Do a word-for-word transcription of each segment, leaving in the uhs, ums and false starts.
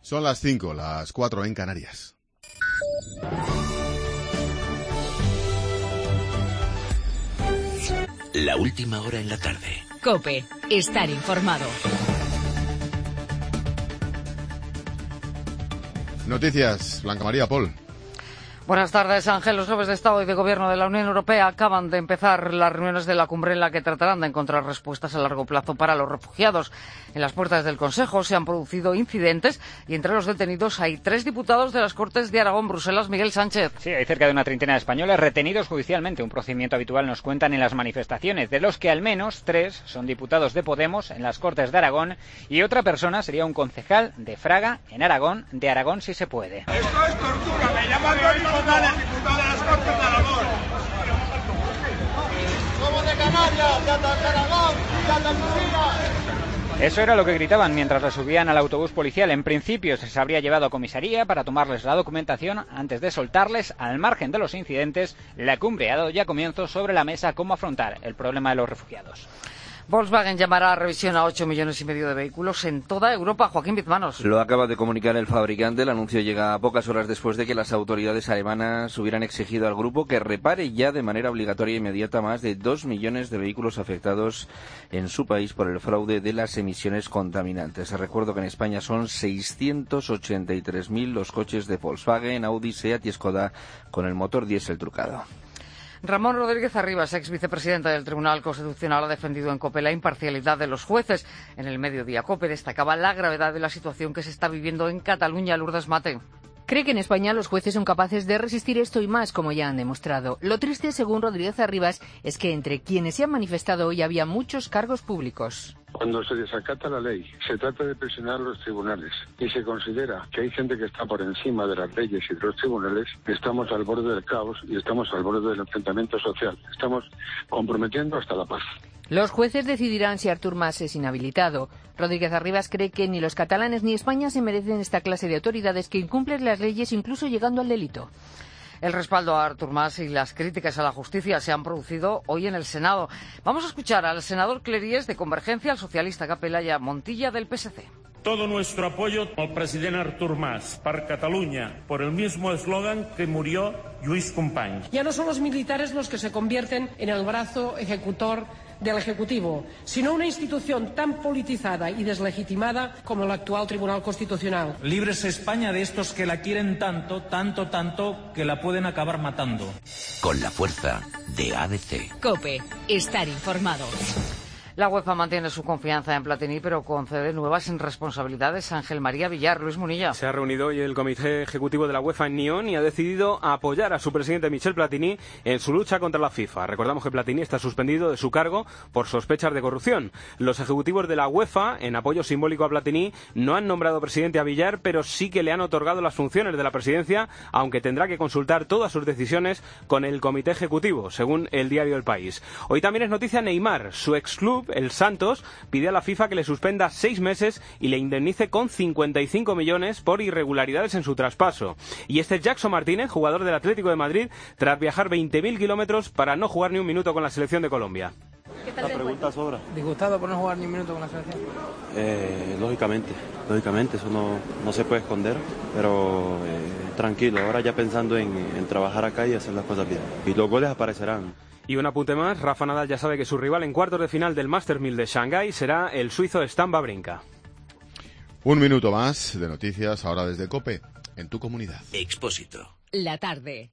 Son las cinco, las cuatro en Canarias. La última hora en la tarde. COPE. Estar informado. Noticias, Blanca María, Paul. Buenas tardes, Ángel. Los jefes de Estado y de Gobierno de la Unión Europea acaban de empezar las reuniones de la cumbre en la que tratarán de encontrar respuestas a largo plazo para los refugiados. En las puertas del Consejo se han producido incidentes y entre los detenidos hay tres diputados de las Cortes de Aragón, Bruselas. Miguel Sánchez. Sí, hay cerca de una treintena de españoles retenidos judicialmente, un procedimiento habitual, nos cuentan, en las manifestaciones, de los que al menos tres son diputados de Podemos en las Cortes de Aragón y otra persona sería un concejal de Fraga, en Aragón, de Aragón si se puede. Esto es tortura, me llaman diputado de las Cortes de Aragón. Somos de Canarias, de Aragón, de Andalucía. Eso era lo que gritaban mientras la subían al autobús policial. En principio se les habría llevado a comisaría para tomarles la documentación antes de soltarles. Al margen de los incidentes, la cumbre ha dado ya comienzo sobre la mesa cómo afrontar el problema de los refugiados. Volkswagen llamará a revisión a ocho millones y medio de vehículos en toda Europa. Joaquín Bizmanos. Lo acaba de comunicar el fabricante. El anuncio llega pocas horas después de que las autoridades alemanas hubieran exigido al grupo que repare ya de manera obligatoria e inmediata más de dos millones de vehículos afectados en su país por el fraude de las emisiones contaminantes. Recuerdo que en España son seiscientos ochenta y tres mil los coches de Volkswagen, Audi, Seat y Skoda con el motor diésel trucado. Ramón Rodríguez Arribas, ex vicepresidente del Tribunal Constitucional, ha defendido en COPE la imparcialidad de los jueces. En el mediodía, COPE destacaba la gravedad de la situación que se está viviendo en Cataluña. Lourdes Mate. Cree que en España los jueces son capaces de resistir esto y más, como ya han demostrado. Lo triste, según Rodríguez Arribas, es que entre quienes se han manifestado hoy había muchos cargos públicos. Cuando se desacata la ley, se trata de presionar los tribunales y se considera que hay gente que está por encima de las leyes y de los tribunales, estamos al borde del caos y estamos al borde del enfrentamiento social. Estamos comprometiendo hasta la paz. Los jueces decidirán si Artur Mas es inhabilitado. Rodríguez Arribas cree que ni los catalanes ni España se merecen esta clase de autoridades que incumplen las leyes, incluso llegando al delito. El respaldo a Artur Mas y las críticas a la justicia se han producido hoy en el Senado. Vamos a escuchar al senador Cleries de Convergencia, al socialista Capellaya Montilla del P S C. Todo nuestro apoyo al presidente Artur Mas, para Cataluña, por el mismo eslogan que murió Lluís Companys. Ya no son los militares los que se convierten en el brazo ejecutor del Ejecutivo, sino una institución tan politizada y deslegitimada como el actual Tribunal Constitucional. Líbrese España de estos que la quieren tanto, tanto, tanto, que la pueden acabar matando. Con la fuerza de A B C. COPE. Estar informado. La UEFA mantiene su confianza en Platini, pero concede nuevas responsabilidades. Ángel María Villar, Luis Munilla. Se ha reunido hoy el Comité Ejecutivo de la UEFA en Nyon y ha decidido apoyar a su presidente Michel Platini en su lucha contra la FIFA. Recordamos que Platini está suspendido de su cargo por sospechas de corrupción. Los ejecutivos de la UEFA, en apoyo simbólico a Platini, no han nombrado presidente a Villar, pero sí que le han otorgado las funciones de la presidencia, aunque tendrá que consultar todas sus decisiones con el Comité Ejecutivo, según el diario El País. Hoy también es noticia Neymar. Su exclub, el Santos, pide a la FIFA que le suspenda seis meses y le indemnice con cincuenta y cinco millones por irregularidades en su traspaso. Y este es Jackson Martínez, jugador del Atlético de Madrid, tras viajar veinte mil kilómetros para no jugar ni un minuto con la selección de Colombia. ¿Qué tal? La pregunta sobra. ¿Disgustado por no jugar ni un minuto con la selección? Eh, lógicamente, lógicamente, eso no, no se puede esconder, pero eh, tranquilo, ahora ya pensando en, en trabajar acá y hacer las cosas bien. Y los goles aparecerán. Y un apunte más, Rafa Nadal ya sabe que su rival en cuartos de final del Masters mil de Shanghái será el suizo Stan Wawrinka. Un minuto más de noticias ahora desde COPE, en tu comunidad. Expósito. La tarde.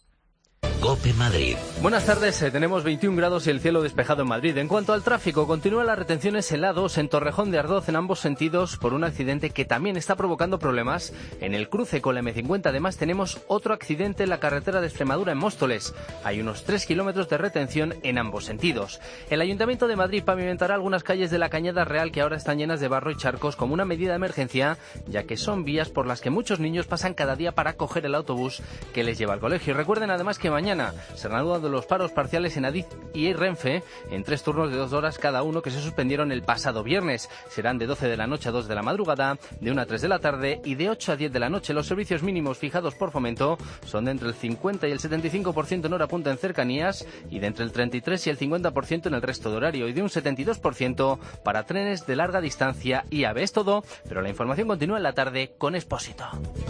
COPE Madrid. Buenas tardes, eh, tenemos veintiún grados y el cielo despejado en Madrid. En cuanto al tráfico, continúan las retenciones en la A dos en Torrejón de Ardoz en ambos sentidos por un accidente que también está provocando problemas en el cruce con la eme cincuenta. Además tenemos otro accidente en la carretera de Extremadura en Móstoles. Hay unos tres kilómetros de retención en ambos sentidos. El Ayuntamiento de Madrid pavimentará algunas calles de la Cañada Real que ahora están llenas de barro y charcos como una medida de emergencia, ya que son vías por las que muchos niños pasan cada día para coger el autobús que les lleva al colegio. Y recuerden además que mañana mañana. Se reanudan los paros parciales en Adif y Renfe en tres turnos de dos horas cada uno que se suspendieron el pasado viernes. Serán de doce de la noche a dos de la madrugada, de una a tres de la tarde y de ocho a diez de la noche. Los servicios mínimos fijados por Fomento son de entre el cincuenta y el setenta y cinco por ciento en hora punta en cercanías y de entre el treinta y tres y el cincuenta por ciento en el resto de horario y de un setenta y dos por ciento para trenes de larga distancia y AVE. Es todo, pero la información continúa en la tarde con Expósito.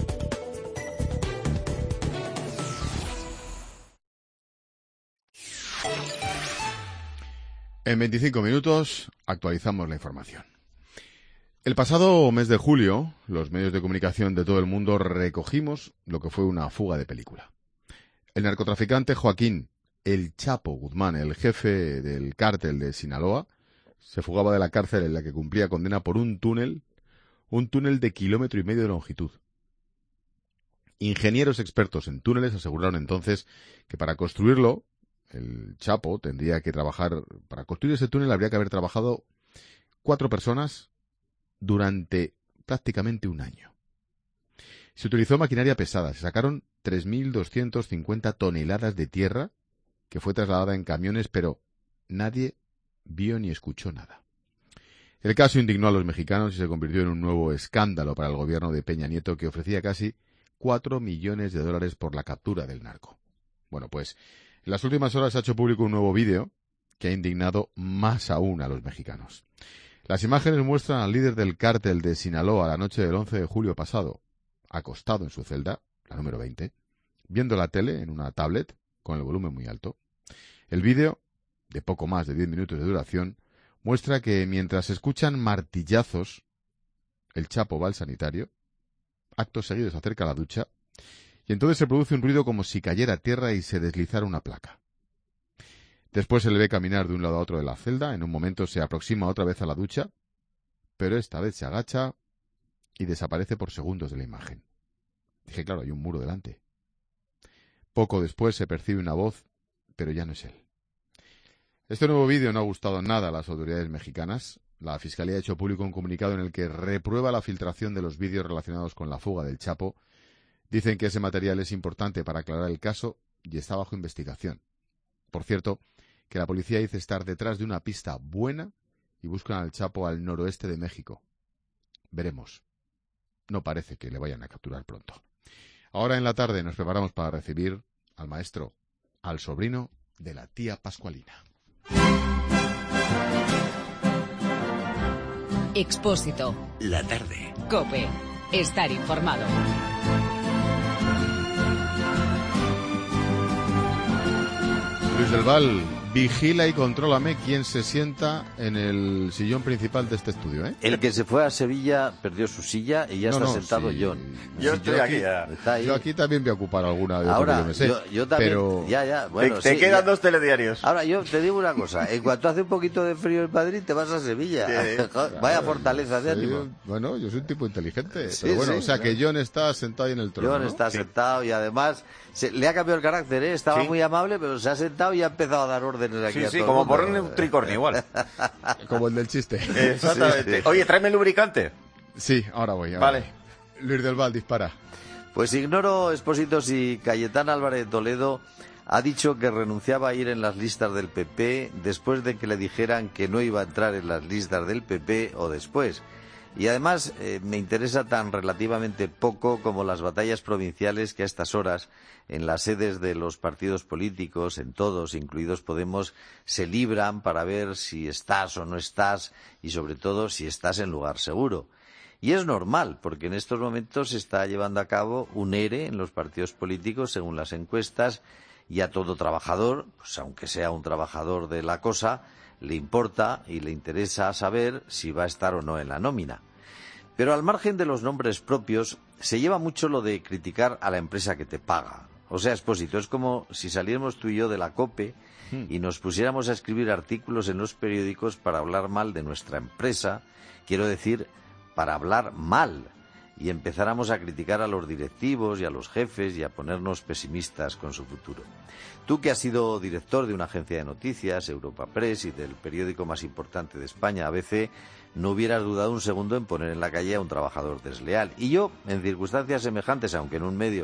En veinticinco minutos actualizamos la información. El pasado mes de julio, los medios de comunicación de todo el mundo recogimos lo que fue una fuga de película. El narcotraficante Joaquín El Chapo Guzmán, el jefe del cártel de Sinaloa, se fugaba de la cárcel en la que cumplía condena por un túnel, un túnel de kilómetro y medio de longitud. Ingenieros expertos en túneles aseguraron entonces que para construirlo, el Chapo tendría que trabajar, para construir ese túnel habría que haber trabajado cuatro personas durante prácticamente un año. Se utilizó maquinaria pesada, se sacaron tres mil doscientas cincuenta toneladas de tierra que fue trasladada en camiones, pero nadie vio ni escuchó nada. El caso indignó a los mexicanos y se convirtió en un nuevo escándalo para el gobierno de Peña Nieto, que ofrecía casi cuatro millones de dólares por la captura del narco. Bueno, pues en las últimas horas se ha hecho público un nuevo vídeo que ha indignado más aún a los mexicanos. Las imágenes muestran al líder del cártel de Sinaloa la noche del once de julio pasado, acostado en su celda, la número veinte, viendo la tele en una tablet con el volumen muy alto. El vídeo, de poco más de diez minutos de duración, muestra que mientras se escuchan martillazos, el Chapo va al sanitario, acto seguido se acerca a la ducha, y entonces se produce un ruido como si cayera a tierra y se deslizara una placa. Después se le ve caminar de un lado a otro de la celda, en un momento se aproxima otra vez a la ducha, pero esta vez se agacha y desaparece por segundos de la imagen. Dije, claro, hay un muro delante. Poco después se percibe una voz, pero ya no es él. Este nuevo vídeo no ha gustado nada a las autoridades mexicanas. La Fiscalía ha hecho público un comunicado en el que reprueba la filtración de los vídeos relacionados con la fuga del Chapo. Dicen que ese material es importante para aclarar el caso y está bajo investigación. Por cierto, que la policía dice estar detrás de una pista buena y buscan al Chapo al noroeste de México. Veremos. No parece que le vayan a capturar pronto. Ahora en la tarde nos preparamos para recibir al maestro, al sobrino de la tía Pascualina. Expósito. La tarde. COPE. Estar informado. Luis del Val, vigila y contrólame quién se sienta en el sillón principal de este estudio, ¿eh? El que se fue a Sevilla perdió su silla y ya no, está no, sentado sí. John. Yo Sí, estoy yo aquí ya. Está ahí. Yo aquí también voy a ocupar alguna de Ahora, yo me sé, yo, yo también, pero... ya, ya, bueno, te, te sí, quedan ya. dos telediarios. Ahora, yo te digo una cosa, en cuanto hace un poquito de frío en Madrid, te vas a Sevilla. Sí. Vaya fortaleza de Sí, ánimo. bueno, yo soy un tipo inteligente, Sí, pero bueno, sí, o sea ¿no? que John está sentado ahí en el trono, John ¿no? está Sí. sentado y además se, le ha cambiado el carácter, ¿eh? Estaba Sí. muy amable, pero se ha sentado y ha empezado a dar órdenes aquí Sí, a sí, todo como el por mundo. un tricornio igual. Como el del chiste. Exactamente. Sí, sí. Oye, tráeme el lubricante. Sí, ahora voy. Ahora. Vale. Luis del Val, dispara. Pues ignoro, Expósito, si Cayetana Álvarez de Toledo ha dicho que renunciaba a ir en las listas del P P después de que le dijeran que no iba a entrar en las listas del P P o después. Y además eh, me interesa tan relativamente poco como las batallas provinciales que a estas horas en las sedes de los partidos políticos, en todos, incluidos Podemos, se libran para ver si estás o no estás y sobre todo si estás en lugar seguro. Y es normal, porque en estos momentos se está llevando a cabo un E R E en los partidos políticos según las encuestas y a todo trabajador, pues aunque sea un trabajador de la cosa, le importa y le interesa saber si va a estar o no en la nómina. Pero al margen de los nombres propios, se lleva mucho lo de criticar a la empresa que te paga. O sea, Expósito, es como si saliéramos tú y yo de la COPE y nos pusiéramos a escribir artículos en los periódicos para hablar mal de nuestra empresa, quiero decir, para hablar mal, y empezáramos a criticar a los directivos y a los jefes y a ponernos pesimistas con su futuro. Tú, que has sido director de una agencia de noticias, Europa Press, y del periódico más importante de España, A B C, no hubieras dudado un segundo en poner en la calle a un trabajador desleal. Y yo, en circunstancias semejantes, aunque en un medio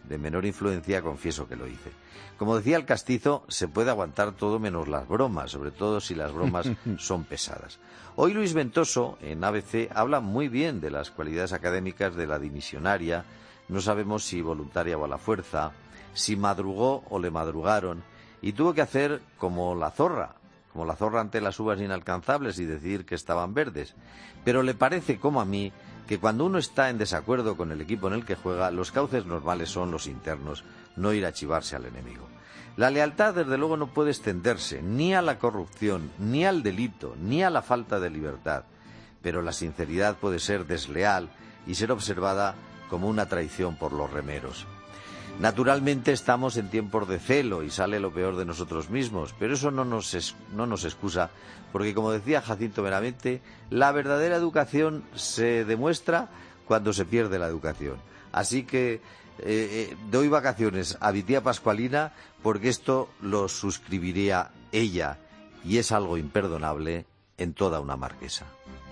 de menor influencia, confieso que lo hice. Como decía el castizo, se puede aguantar todo menos las bromas, sobre todo si las bromas son pesadas. Hoy Luis Ventoso, en A B C, habla muy bien de las cualidades académicas de la dimisionaria. No sabemos si voluntaria o a la fuerza, si madrugó o le madrugaron, y tuvo que hacer como la zorra, como la zorra ante las uvas inalcanzables y decir que estaban verdes. Pero le parece, como a mí, que cuando uno está en desacuerdo con el equipo en el que juega, los cauces normales son los internos, no ir a chivarse al enemigo. La lealtad, desde luego, no puede extenderse ni a la corrupción, ni al delito, ni a la falta de libertad. Pero la sinceridad puede ser desleal y ser observada como una traición por los remeros. Naturalmente estamos en tiempos de celo y sale lo peor de nosotros mismos, pero eso no nos, es, no nos excusa, porque como decía Jacinto Benavente, la verdadera educación se demuestra cuando se pierde la educación. Así que eh, eh, doy vacaciones a mi tía Pascualina porque esto lo suscribiría ella y es algo imperdonable en toda una marquesa.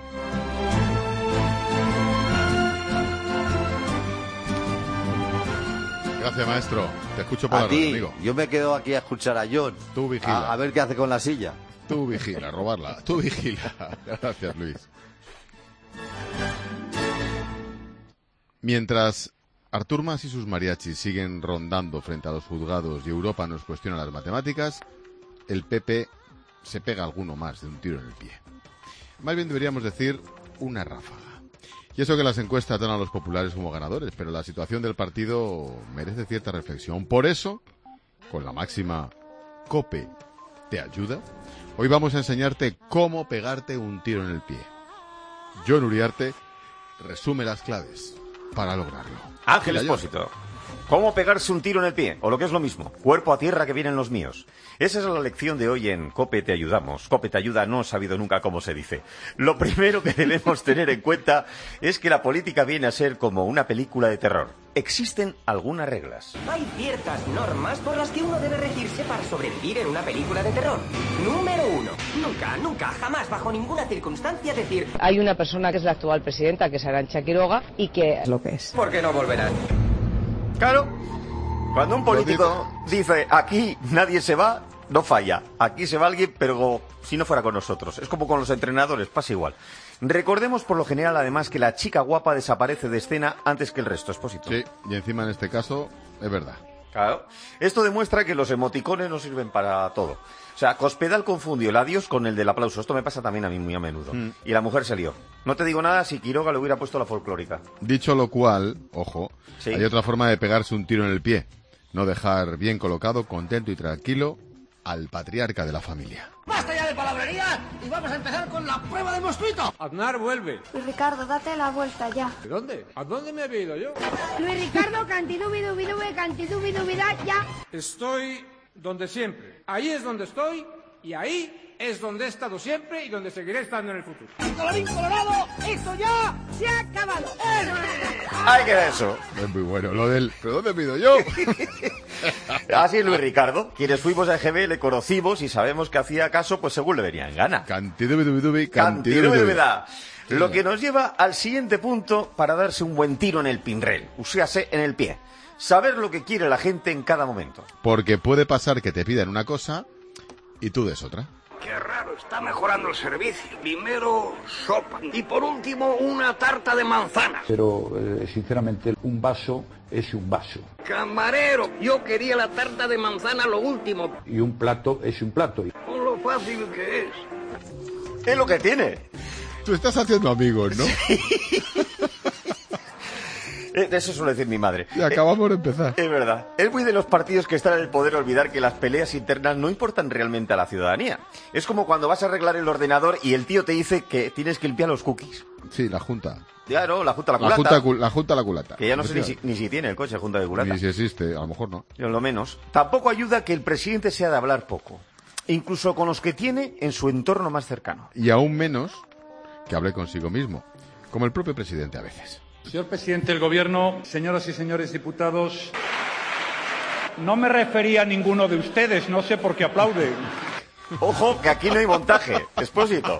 Gracias, maestro. Te escucho por a la ti, red, amigo. Yo me quedo aquí a escuchar a John. Tú vigila. A, a ver qué hace con la silla. Tú vigila, robarla. Tú vigila. Gracias, Luis. Mientras Artur Mas y sus mariachis siguen rondando frente a los juzgados y Europa nos cuestiona las matemáticas, el P P se pega alguno más de un tiro en el pie. Más bien deberíamos decir una ráfaga. Y eso que las encuestas dan a los populares como ganadores, pero la situación del partido merece cierta reflexión. Por eso, con la máxima COPE te ayuda, hoy vamos a enseñarte cómo pegarte un tiro en el pie. Jon Uriarte resume las claves para lograrlo. Ángel Expósito. ¿Cómo pegarse un tiro en el pie? O lo que es lo mismo, cuerpo a tierra que vienen los míos. Esa es la lección de hoy en COPE te ayudamos. COPE te ayuda, no he sabido nunca cómo se dice. Lo primero que debemos tener en cuenta es que la política viene a ser como una película de terror. Existen algunas reglas. Hay ciertas normas por las que uno debe regirse para sobrevivir en una película de terror. Número uno. Nunca, nunca, jamás, bajo ninguna circunstancia decir... Hay una persona que es la actual presidenta, que es Arantxa Quiroga, y que... lo que es. ¿Por qué no volverán? Claro, cuando un político dice aquí nadie se va, no falla. Aquí se va alguien, pero si no fuera con nosotros. Es como con los entrenadores, pasa igual. Recordemos por lo general además que la chica guapa desaparece de escena antes que el resto, Expósito. Sí, y encima en este caso es verdad. Claro. Esto demuestra que los emoticones no sirven para todo. O sea, Cospedal confundió el adiós con el del aplauso. Esto me pasa también a mí muy a menudo. Mm. Y la mujer se lió. No te digo nada si Quiroga le hubiera puesto la folclórica. Dicho lo cual, ojo, ¿sí? Hay otra forma de pegarse un tiro en el pie. No dejar bien colocado, contento y tranquilo al patriarca de la familia. ¡Basta ya de palabrería! Y vamos a empezar con la prueba del mosquito. Aznar, vuelve. Luis Ricardo, date la vuelta ya. ¿De dónde? ¿A dónde me había ido yo? Luis Ricardo, cantidubidubidube, cantidubidubida, ya. Estoy donde siempre. Ahí es donde estoy y ahí es donde he estado siempre y donde seguiré estando en el futuro. ¡Colorín colorado! ¡Esto ya se ha acabado! ¡Ay, qué eso! Es muy bueno lo del... ¿Pero dónde pido yo? Así es Luis Ricardo. Quienes fuimos a E G B le conocimos y sabemos que hacía caso, pues según le venía en gana. Cantidubidubidubi, Cantidubidubida. Lo que nos lleva al siguiente punto para darse un buen tiro en el pinrel, uséase en el pie. Saber lo que quiere la gente en cada momento. Porque puede pasar que te pidan una cosa y tú des otra. Qué raro, está mejorando el servicio. Primero sopa y por último una tarta de manzanas. Pero, eh, sinceramente, un vaso es un vaso. Camarero, yo quería la tarta de manzana lo último. Y un plato es un plato. Con lo fácil que es. Es lo que tiene. Tú estás haciendo amigos, ¿no? Sí. Eso suele decir mi madre. Y acabamos de empezar. Es verdad. Es muy de los partidos que están en el poder olvidar que las peleas internas no importan realmente a la ciudadanía. Es como cuando vas a arreglar el ordenador y el tío te dice que tienes que limpiar los cookies. Sí, la junta. Claro, la junta la culata. La junta, la junta la culata. Que ya no sé ni si, ni si tiene el coche junta de culata. Ni si existe, a lo mejor no. Yo, lo menos. Tampoco ayuda que el presidente sea de hablar poco. Incluso con los que tiene en su entorno más cercano. Y aún menos que hable consigo mismo. Como el propio presidente a veces. Señor presidente del Gobierno, señoras y señores diputados, no me refería a ninguno de ustedes, no sé por qué aplauden. Ojo, que aquí no hay montaje, Expósito.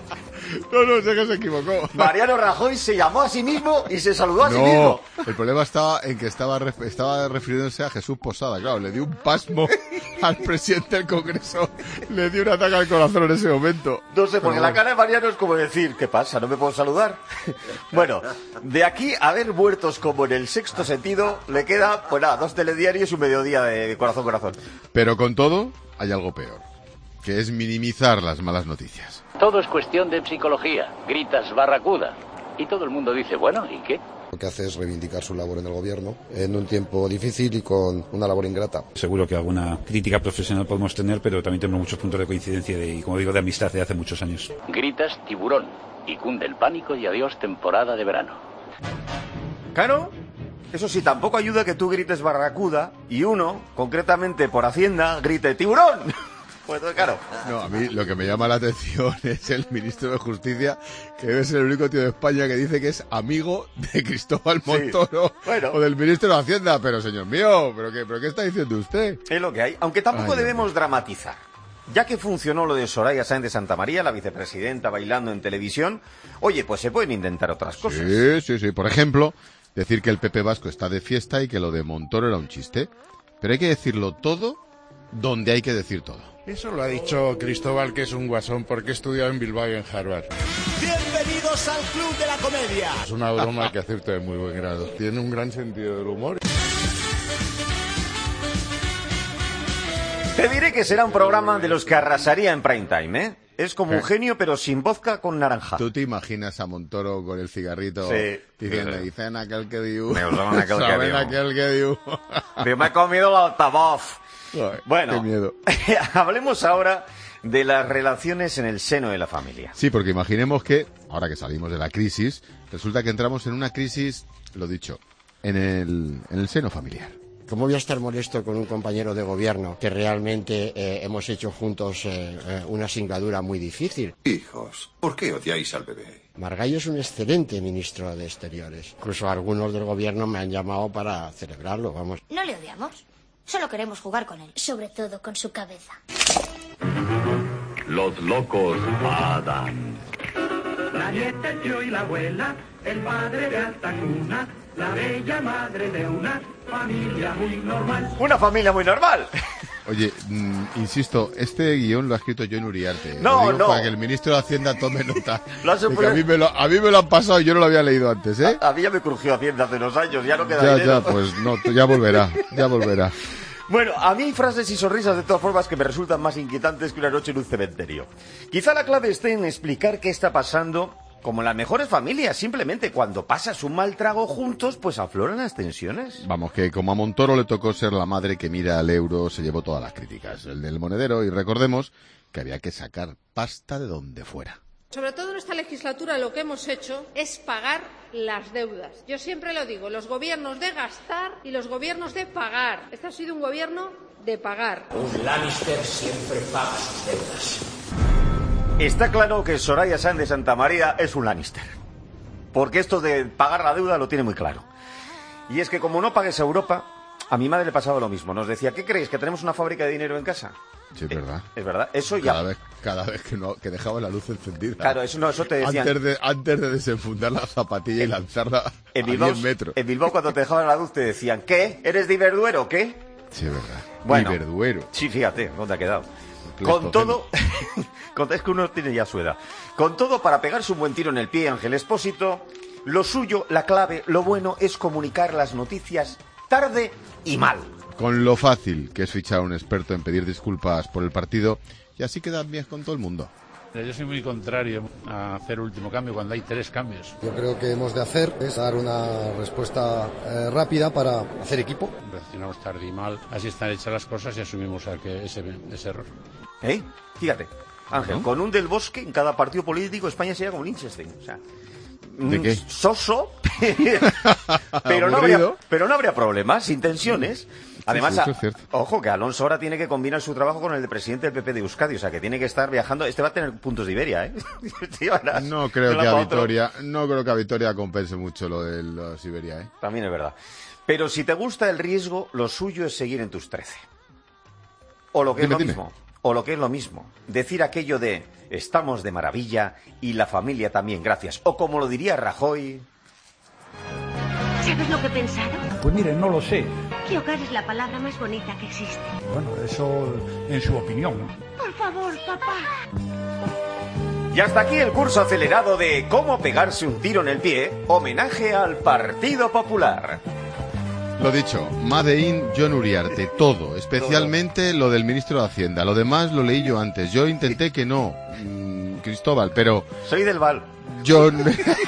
No, no, sé que se equivocó. Mariano Rajoy se llamó a sí mismo y se saludó a sí No, mismo. el problema estaba en que estaba, ref- estaba refiriéndose a Jesús Posada. Claro, le dio un pasmo al presidente del Congreso. Le dio un ataque al corazón en ese momento. No sé, porque Pero la bueno. cara de Mariano es como decir, ¿qué pasa? ¿No me puedo saludar? Bueno, de aquí a ver muertos como en El Sexto Sentido, le queda, pues nada, dos telediarios y un mediodía de corazón corazón. Pero con todo, hay algo peor, que es minimizar las malas noticias. Todo es cuestión de psicología. Gritas barracuda. Y todo el mundo dice, bueno, ¿y qué? Lo que hace es reivindicar su labor en el gobierno en un tiempo difícil y con una labor ingrata. Seguro que alguna crítica profesional podemos tener, pero también tenemos muchos puntos de coincidencia de, y, como digo, de amistad de hace muchos años. Gritas tiburón y cunde el pánico y adiós temporada de verano. Claro, eso sí, tampoco ayuda que tú grites barracuda y uno, concretamente por Hacienda, grite tiburón. Pues claro. No, a mí lo que me llama la atención es el ministro de Justicia, que debe ser el único tío de España que dice que es amigo de Cristóbal Montoro, Sí, bueno. o del ministro de Hacienda. Pero, señor mío, ¿pero qué, pero qué está diciendo usted? Es lo que hay, aunque tampoco Ay, debemos dramatizar. Ya que funcionó lo de Soraya Sáenz de Santamaría, la vicepresidenta bailando en televisión, oye, pues se pueden intentar otras cosas. Sí, sí, sí. Por ejemplo, decir que el P P vasco está de fiesta y que lo de Montoro era un chiste. Pero hay que decirlo todo donde hay que decir todo. Eso lo ha dicho Cristóbal, que es un guasón, porque he estudiado en Bilbao y en Harvard. Bienvenidos al Club de la Comedia. Es una broma que acepto de muy buen grado. Tiene un gran sentido del humor. Te diré que será un programa de los que arrasaría en prime time, ¿eh? Es como un genio, pero sin vodka con naranja. ¿Tú te imaginas a Montoro con el cigarrito Sí. diciendo, Sí. dicen aquel que dio? Me usaban aquel que ¿Saben dio? aquel que dio? Yo me he comido el altavoz. Ay, Bueno, qué miedo. hablemos ahora de las relaciones en el seno de la familia. Sí, porque imaginemos que, ahora que salimos de la crisis, resulta que entramos en una crisis, lo dicho, en el, en el seno familiar. ¿Cómo voy a estar molesto con un compañero de gobierno que realmente eh, hemos hecho juntos eh, eh, una singladura muy difícil? Hijos, ¿por qué odiáis al bebé? Margallo es un excelente ministro de Exteriores. Incluso algunos del gobierno me han llamado para celebrarlo, vamos. No le odiamos, solo queremos jugar con él, sobre todo con su cabeza. Los locos Adams. La nieta, el tío y la abuela, el padre de alta cuna, la bella madre de una familia muy normal. Una familia muy normal. Oye, mm, insisto, este guión lo ha escrito John Uriarte. No, Lo digo no. Para que el ministro de Hacienda tome nota. Lo has de que puesto- a, mí me lo, a mí me lo han pasado y yo no lo había leído antes, ¿eh? A mí ya me crujió Hacienda hace unos años, ya no queda Ya, dinero. ya, pues no, ya volverá, ya volverá. Bueno, a mí hay frases y sonrisas de todas formas que me resultan más inquietantes que una noche en un cementerio. Quizá la clave esté en explicar qué está pasando, como en las mejores familias. Simplemente cuando pasas un mal trago juntos, pues afloran las tensiones. Vamos, que como a Montoro le tocó ser la madre que mira al euro, se llevó todas las críticas. El del monedero, y recordemos que había que sacar pasta de donde fuera. Sobre todo en esta legislatura lo que hemos hecho es pagar las deudas. Yo siempre lo digo, los gobiernos de gastar y los gobiernos de pagar. Este ha sido un gobierno de pagar. Un Lannister siempre paga sus deudas. Está claro que Soraya Sáenz de Santamaría es un Lannister. Porque esto de pagar la deuda lo tiene muy claro. Y es que como no pagues a Europa, a mi madre le pasaba lo mismo. Nos decía, ¿qué creéis? ¿Que tenemos una fábrica de dinero en casa? Sí, es verdad. Es verdad, eso ya... Cada vez, cada vez que, no, que dejaba la luz encendida. Claro, eso no, eso te decían... Antes de, antes de desenfundar la zapatilla y lanzarla En a Bilbao, diez metros. en Bilbao cuando te dejaban la luz te decían, ¿qué? ¿Eres de Iberduero o qué? Sí, es verdad. Bueno, Iberduero. Sí, fíjate, ¿dónde ha quedado? Pleistoceno. Con todo, con- es que uno tiene ya su edad. Con todo, para pegarse un buen tiro en el pie, Ángel Expósito, lo suyo, la clave, lo bueno es comunicar las noticias tarde y mal. Con lo fácil que es fichar a un experto en pedir disculpas por el partido y así quedan bien con todo el mundo. Yo soy muy contrario a hacer último cambio cuando hay tres cambios. Yo creo que hemos de hacer es dar una respuesta eh, rápida para hacer equipo. Reaccionamos tarde y mal, así están hechas las cosas y asumimos a que ese, ese error. ¿Eh? Fíjate, Ángel, ¿No? con un del Bosque en cada partido político España sería como Liechtenstein. O sea, ¿De mm, qué? soso, pero no, habría, Aburrido. pero no habría problemas, sin tensiones. Además, sí, eso a- es cierto. ojo, que Alonso ahora tiene que combinar su trabajo con el de presidente del P P de Euskadi, o sea, que tiene que estar viajando. Este va a tener puntos de Iberia, ¿eh? Este va a- No de creo un que lado a para otro. Vitoria, no creo que a Vitoria compense mucho lo de la Siberia, ¿eh? También es verdad. Pero si te gusta el riesgo, lo suyo es seguir en tus trece. O lo que Dime, es lo dime. mismo, O lo que es lo mismo, decir aquello de estamos de maravilla y la familia también, gracias. O como lo diría Rajoy... ¿Sabes lo que he pensado? Pues mire, no lo sé. Que hogar es la palabra más bonita que existe. Bueno, eso en su opinión. Por favor, papá. Y hasta aquí el curso acelerado de cómo pegarse un tiro en el pie, homenaje al Partido Popular. Lo dicho, Made in John Uriarte, todo, especialmente lo del ministro de Hacienda. Lo demás lo leí yo antes. Yo intenté que no, mmm, Cristóbal, pero... Soy del Val. John...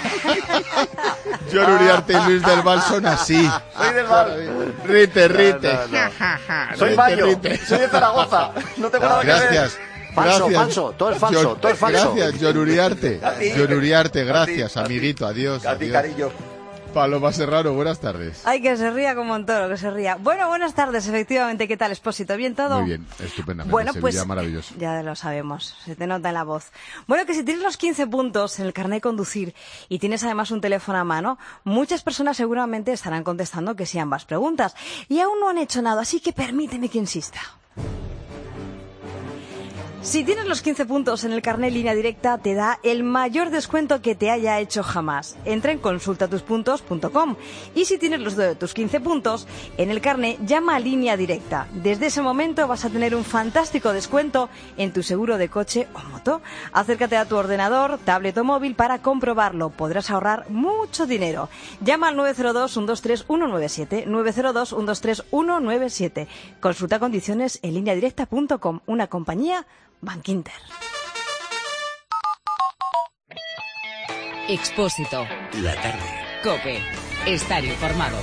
John Uriarte y Luis del Val son así. Soy del Val. Rite, rite. No, no, no. Soy Bayo, soy de Zaragoza. No tengo nada que ver. Gracias. Falso, Gracias. falso, todo es falso, John, todo es falso. Gracias, John Uriarte. A ti. John Uriarte, gracias, A ti, amiguito, adiós. A ti, adiós. cariño. Paloma Serrano, buenas tardes. Ay, que se ría como un toro, que se ría. Bueno, buenas tardes, efectivamente. ¿Qué tal, Expósito? ¿Bien todo? Muy bien, estupendamente. Bueno, Sevilla, pues maravilloso. Ya lo sabemos, se te nota en la voz. Bueno, que si tienes los quince puntos en el carnet de conducir y tienes además un teléfono a mano, muchas personas seguramente estarán contestando que sí a ambas preguntas. Y aún no han hecho nada, así que permíteme que insista. Si tienes los quince puntos en el carnet Línea Directa, te da el mayor descuento que te haya hecho jamás. Entra en consulta tus puntos punto com y si tienes los de tus quince puntos en el carnet, llama a Línea Directa. Desde ese momento vas a tener un fantástico descuento en tu seguro de coche o moto. Acércate a tu ordenador, tablet o móvil para comprobarlo. Podrás ahorrar mucho dinero. Llama al nueve cero dos, uno dos tres, uno nueve siete, nueve cero dos, uno dos tres, uno nueve siete. Consulta condiciones en línea directa punto com, una compañía Bankinter. Expósito. La tarde. COPE. Estar informado.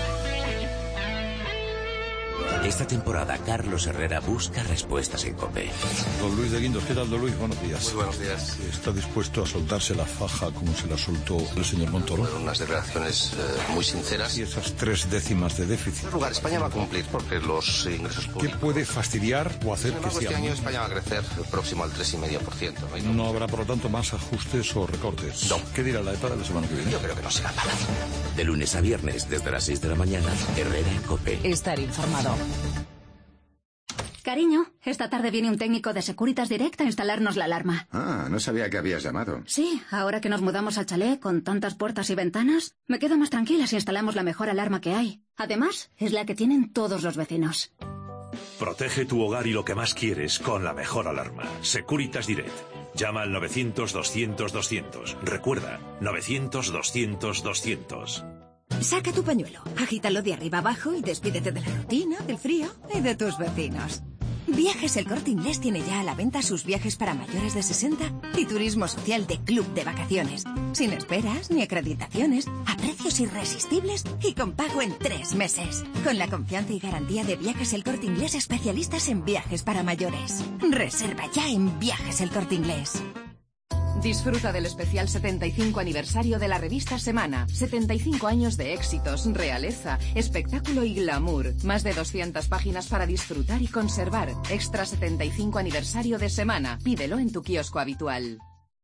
Esta temporada Carlos Herrera busca respuestas en COPE. Don Luis de Guindos, ¿qué tal, don Luis? Buenos días. Muy buenos días. ¿Está dispuesto a soltarse la faja como se la soltó el señor Montoro? Fueron unas declaraciones eh, muy sinceras. Y esas tres décimas de déficit. En primer lugar, España va a cumplir porque los ingresos públicos... ¿Qué puede fastidiar o hacer que sea... Este año España va a crecer próximo al tres coma cinco por ciento. ¿No? ¿No habrá, por lo tanto, más ajustes o recortes? No. ¿Qué dirá la ETA de la semana que viene? Yo creo que no será nada. De lunes a viernes, desde las seis de la mañana, Herrera en COPE. Estar informado. Cariño, esta tarde viene un técnico de Securitas Direct a instalarnos la alarma. Ah, no sabía que habías llamado. Sí, ahora que nos mudamos al chalet con tantas puertas y ventanas, me quedo más tranquila si instalamos la mejor alarma que hay. Además, es la que tienen todos los vecinos. Protege tu hogar y lo que más quieres con la mejor alarma. Securitas Direct. Llama al novecientos, doscientos, doscientos. Recuerda, novecientos, doscientos, doscientos. Saca tu pañuelo, agítalo de arriba abajo y despídete de la rutina, del frío y de tus vecinos. Viajes El Corte Inglés tiene ya a la venta sus viajes para mayores de sesenta y turismo social de club de vacaciones. Sin esperas ni acreditaciones, a precios irresistibles y con pago en tres meses. Con la confianza y garantía de Viajes El Corte Inglés, especialistas en viajes para mayores. Reserva ya en Viajes El Corte Inglés. Disfruta del especial setenta y cinco aniversario de la revista Semana. setenta y cinco años de éxitos, realeza, espectáculo y glamour. Más de doscientas páginas para disfrutar y conservar. Extra setenta y cinco aniversario de Semana. Pídelo en tu kiosco habitual.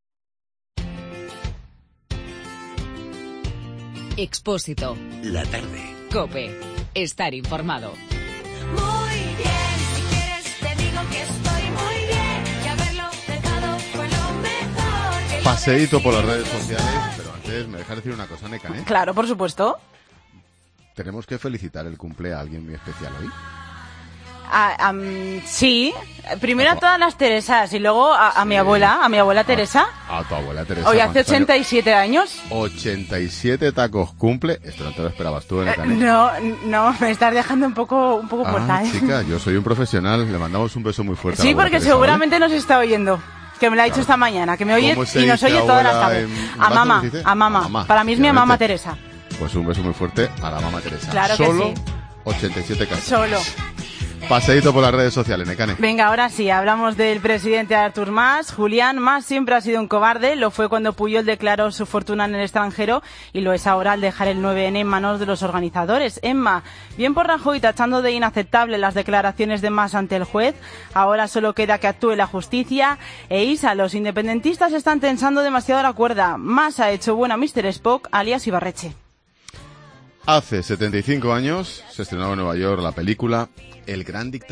Expósito. La tarde. COPE. Estar informado. Muy bien, si quieres te digo que estoy muy bien. Y haberlo dejado fue lo mejor. Que Paseíto por las redes sociales, pero antes me dejas decir una cosa, Neca, ¿eh? Claro, por supuesto. Tenemos que felicitar el cumple a alguien muy especial hoy. A, um, sí, primero a todas las Teresas y luego a, a sí. mi abuela, a mi abuela Teresa. A, a tu abuela Teresa. Hoy hace ochenta y siete años. ochenta y siete tacos cumple. Esto no te lo esperabas tú, Neca. Eh, no, no, me estás dejando un poco, un poco ah, puerta, ¿eh? Chica, yo soy un profesional. Le mandamos un beso muy fuerte. Sí, a la porque Teresa, seguramente ¿vale? nos está oyendo. Que me lo ha dicho claro. esta mañana, que me oye y nos oye todas las tardes. En... A mamá, a mamá, a mamá. Para mí es mi mamá Teresa. Pues un beso muy fuerte a la mamá Teresa. Claro Solo que sí. ochenta y siete casos. Solo. Paseíto por las redes sociales, Necane. Venga, ahora sí, hablamos del presidente Artur Mas. Julián Mas siempre ha sido un cobarde, lo fue cuando Puyol declaró su fortuna en el extranjero y lo es ahora al dejar el nueve ene en manos de los organizadores. Emma, bien por Rajoy tachando de inaceptable las declaraciones de Mas ante el juez, ahora solo queda que actúe la justicia. E Isa, los independentistas están tensando demasiado la cuerda. Mas ha hecho buena mister Spock, alias Ibarreche. Hace setenta y cinco años se estrenó en Nueva York la película El Gran Dictador.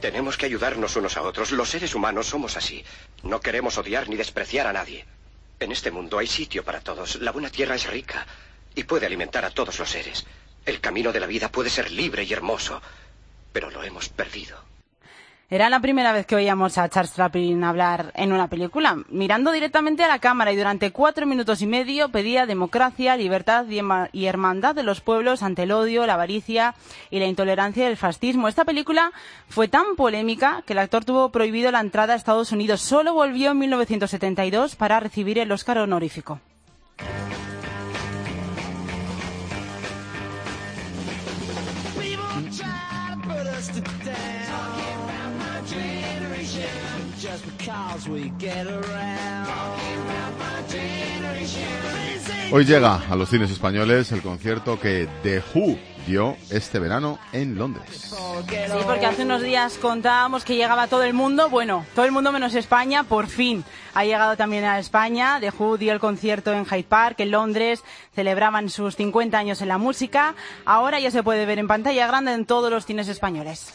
Tenemos que ayudarnos unos a otros. Los seres humanos somos así. No queremos odiar ni despreciar a nadie. En este mundo hay sitio para todos. La buena tierra es rica y puede alimentar a todos los seres. El camino de la vida puede ser libre y hermoso, pero lo hemos perdido. Era la primera vez que oíamos a Charles Chaplin hablar en una película, mirando directamente a la cámara, y durante cuatro minutos y medio pedía democracia, libertad y hermandad de los pueblos ante el odio, la avaricia y la intolerancia del fascismo. Esta película fue tan polémica que el actor tuvo prohibido la entrada a Estados Unidos. Solo volvió en mil novecientos setenta y dos para recibir el Oscar honorífico. Hoy llega a los cines españoles el concierto que The Who dio este verano en Londres. Sí, porque hace unos días contábamos que llegaba todo el mundo, bueno, todo el mundo menos España, por fin ha llegado también a España. The Who dio el concierto en Hyde Park, en Londres, celebraban sus cincuenta años en la música. Ahora ya se puede ver en pantalla grande en todos los cines españoles.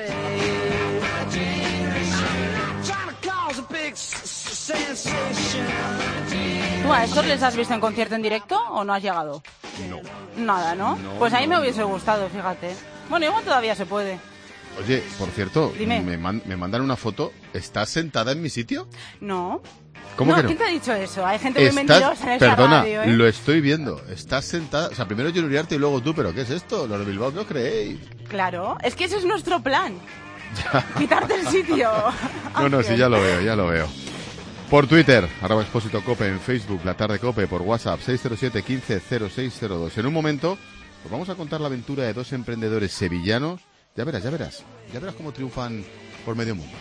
¿Tú a estos les has visto en concierto en directo o no has llegado? No. Nada, ¿no? No, pues a mí no, me hubiese gustado, fíjate. Bueno, igual todavía se puede. Oye, por cierto, Dime. me, man- me mandan una foto. ¿Estás sentada en mi sitio? No. ¿Cómo no, que no? ¿quién te ha dicho eso? Hay gente muy Estás- mentirosa en esta Perdona, radio, ¿eh? lo estoy viendo. Estás sentada. O sea, primero yo Uriarte y luego tú, pero ¿qué es esto? Los de Bilbao, ¿qué os creéis? Claro, es que ese es nuestro plan. Quitarte el sitio. No, no, sí, ya lo veo, ya lo veo. Por Twitter, arroba Expósito Cope, en Facebook, La Tarde Cope, por WhatsApp, seis cero siete, quince, cero seis cero dos. En un momento, os vamos a contar la aventura de dos emprendedores sevillanos. Ya verás, ya verás. Ya verás cómo triunfan por medio mundo.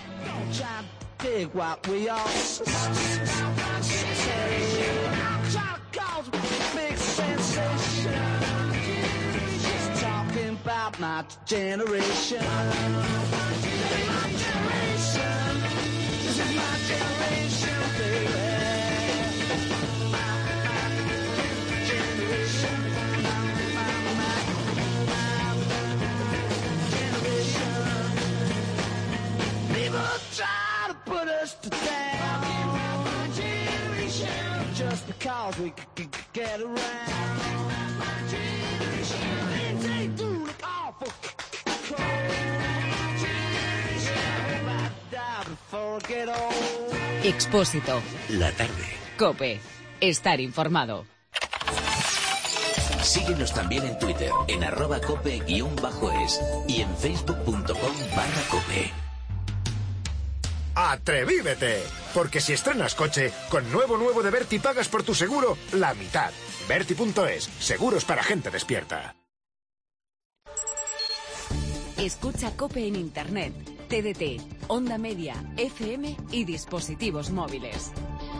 Expósito. La tarde. Cope. Estar informado. Síguenos también en Twitter, en arroba cope guión bajo es y en facebook punto com barra cope. ¡Atrevívete! Porque si estrenas coche, con nuevo nuevo de Berti pagas por tu seguro la mitad. Berti punto es, seguros para gente despierta. Escucha Cope en Internet, T D T, Onda Media, F M y dispositivos móviles.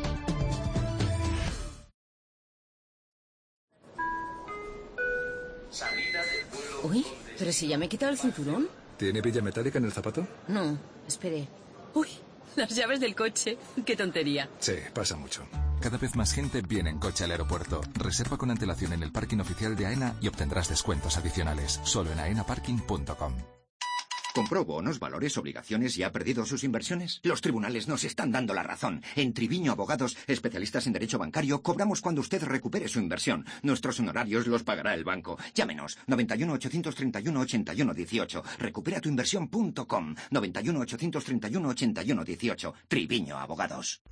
Uy, pero si ya me he quitado el cinturón. ¿Tiene villa metálica en el zapato? No, espere. Uy, las llaves del coche. Qué tontería. Sí, pasa mucho. Cada vez más gente viene en coche al aeropuerto. Reserva con antelación en el parking oficial de AENA y obtendrás descuentos adicionales. Solo en aena parking punto com. ¿Compró bonos, valores, obligaciones y ha perdido sus inversiones? Los tribunales nos están dando la razón. En Triviño Abogados, especialistas en derecho bancario, cobramos cuando usted recupere su inversión. Nuestros honorarios los pagará el banco. Llámenos, noventa y uno, ochocientos treinta y uno, ochenta y uno dieciocho. recupera tu inversión punto com, noventa y uno, ochocientos treinta y uno, ochenta y uno dieciocho. Triviño Abogados.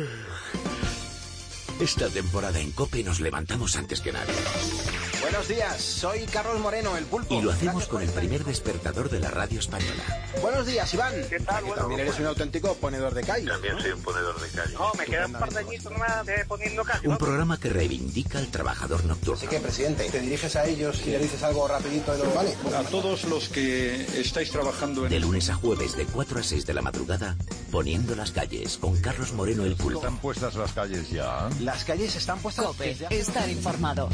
Esta temporada en Cope nos levantamos antes que nadie. Buenos días, soy Carlos Moreno, el Pulpo. Y lo hacemos Gracias con el primer despertador de la radio española. Buenos días, Iván. ¿Qué tal? Bueno, también eres un auténtico ponedor de callos. También soy un ponedor de callos. No, me quedan un par de añitos más de poniendo callos. Un programa que reivindica al trabajador nocturno. Así que, presidente, te diriges a ellos y le dices algo rapidito y lo... Vale. A todos los que estáis trabajando en... De lunes a jueves de cuatro a seis de la madrugada, Poniendo las calles, con Carlos Moreno el Pulpo. ¿Están puestas las calles ya? Las calles están puestas... Cope. Estar informado.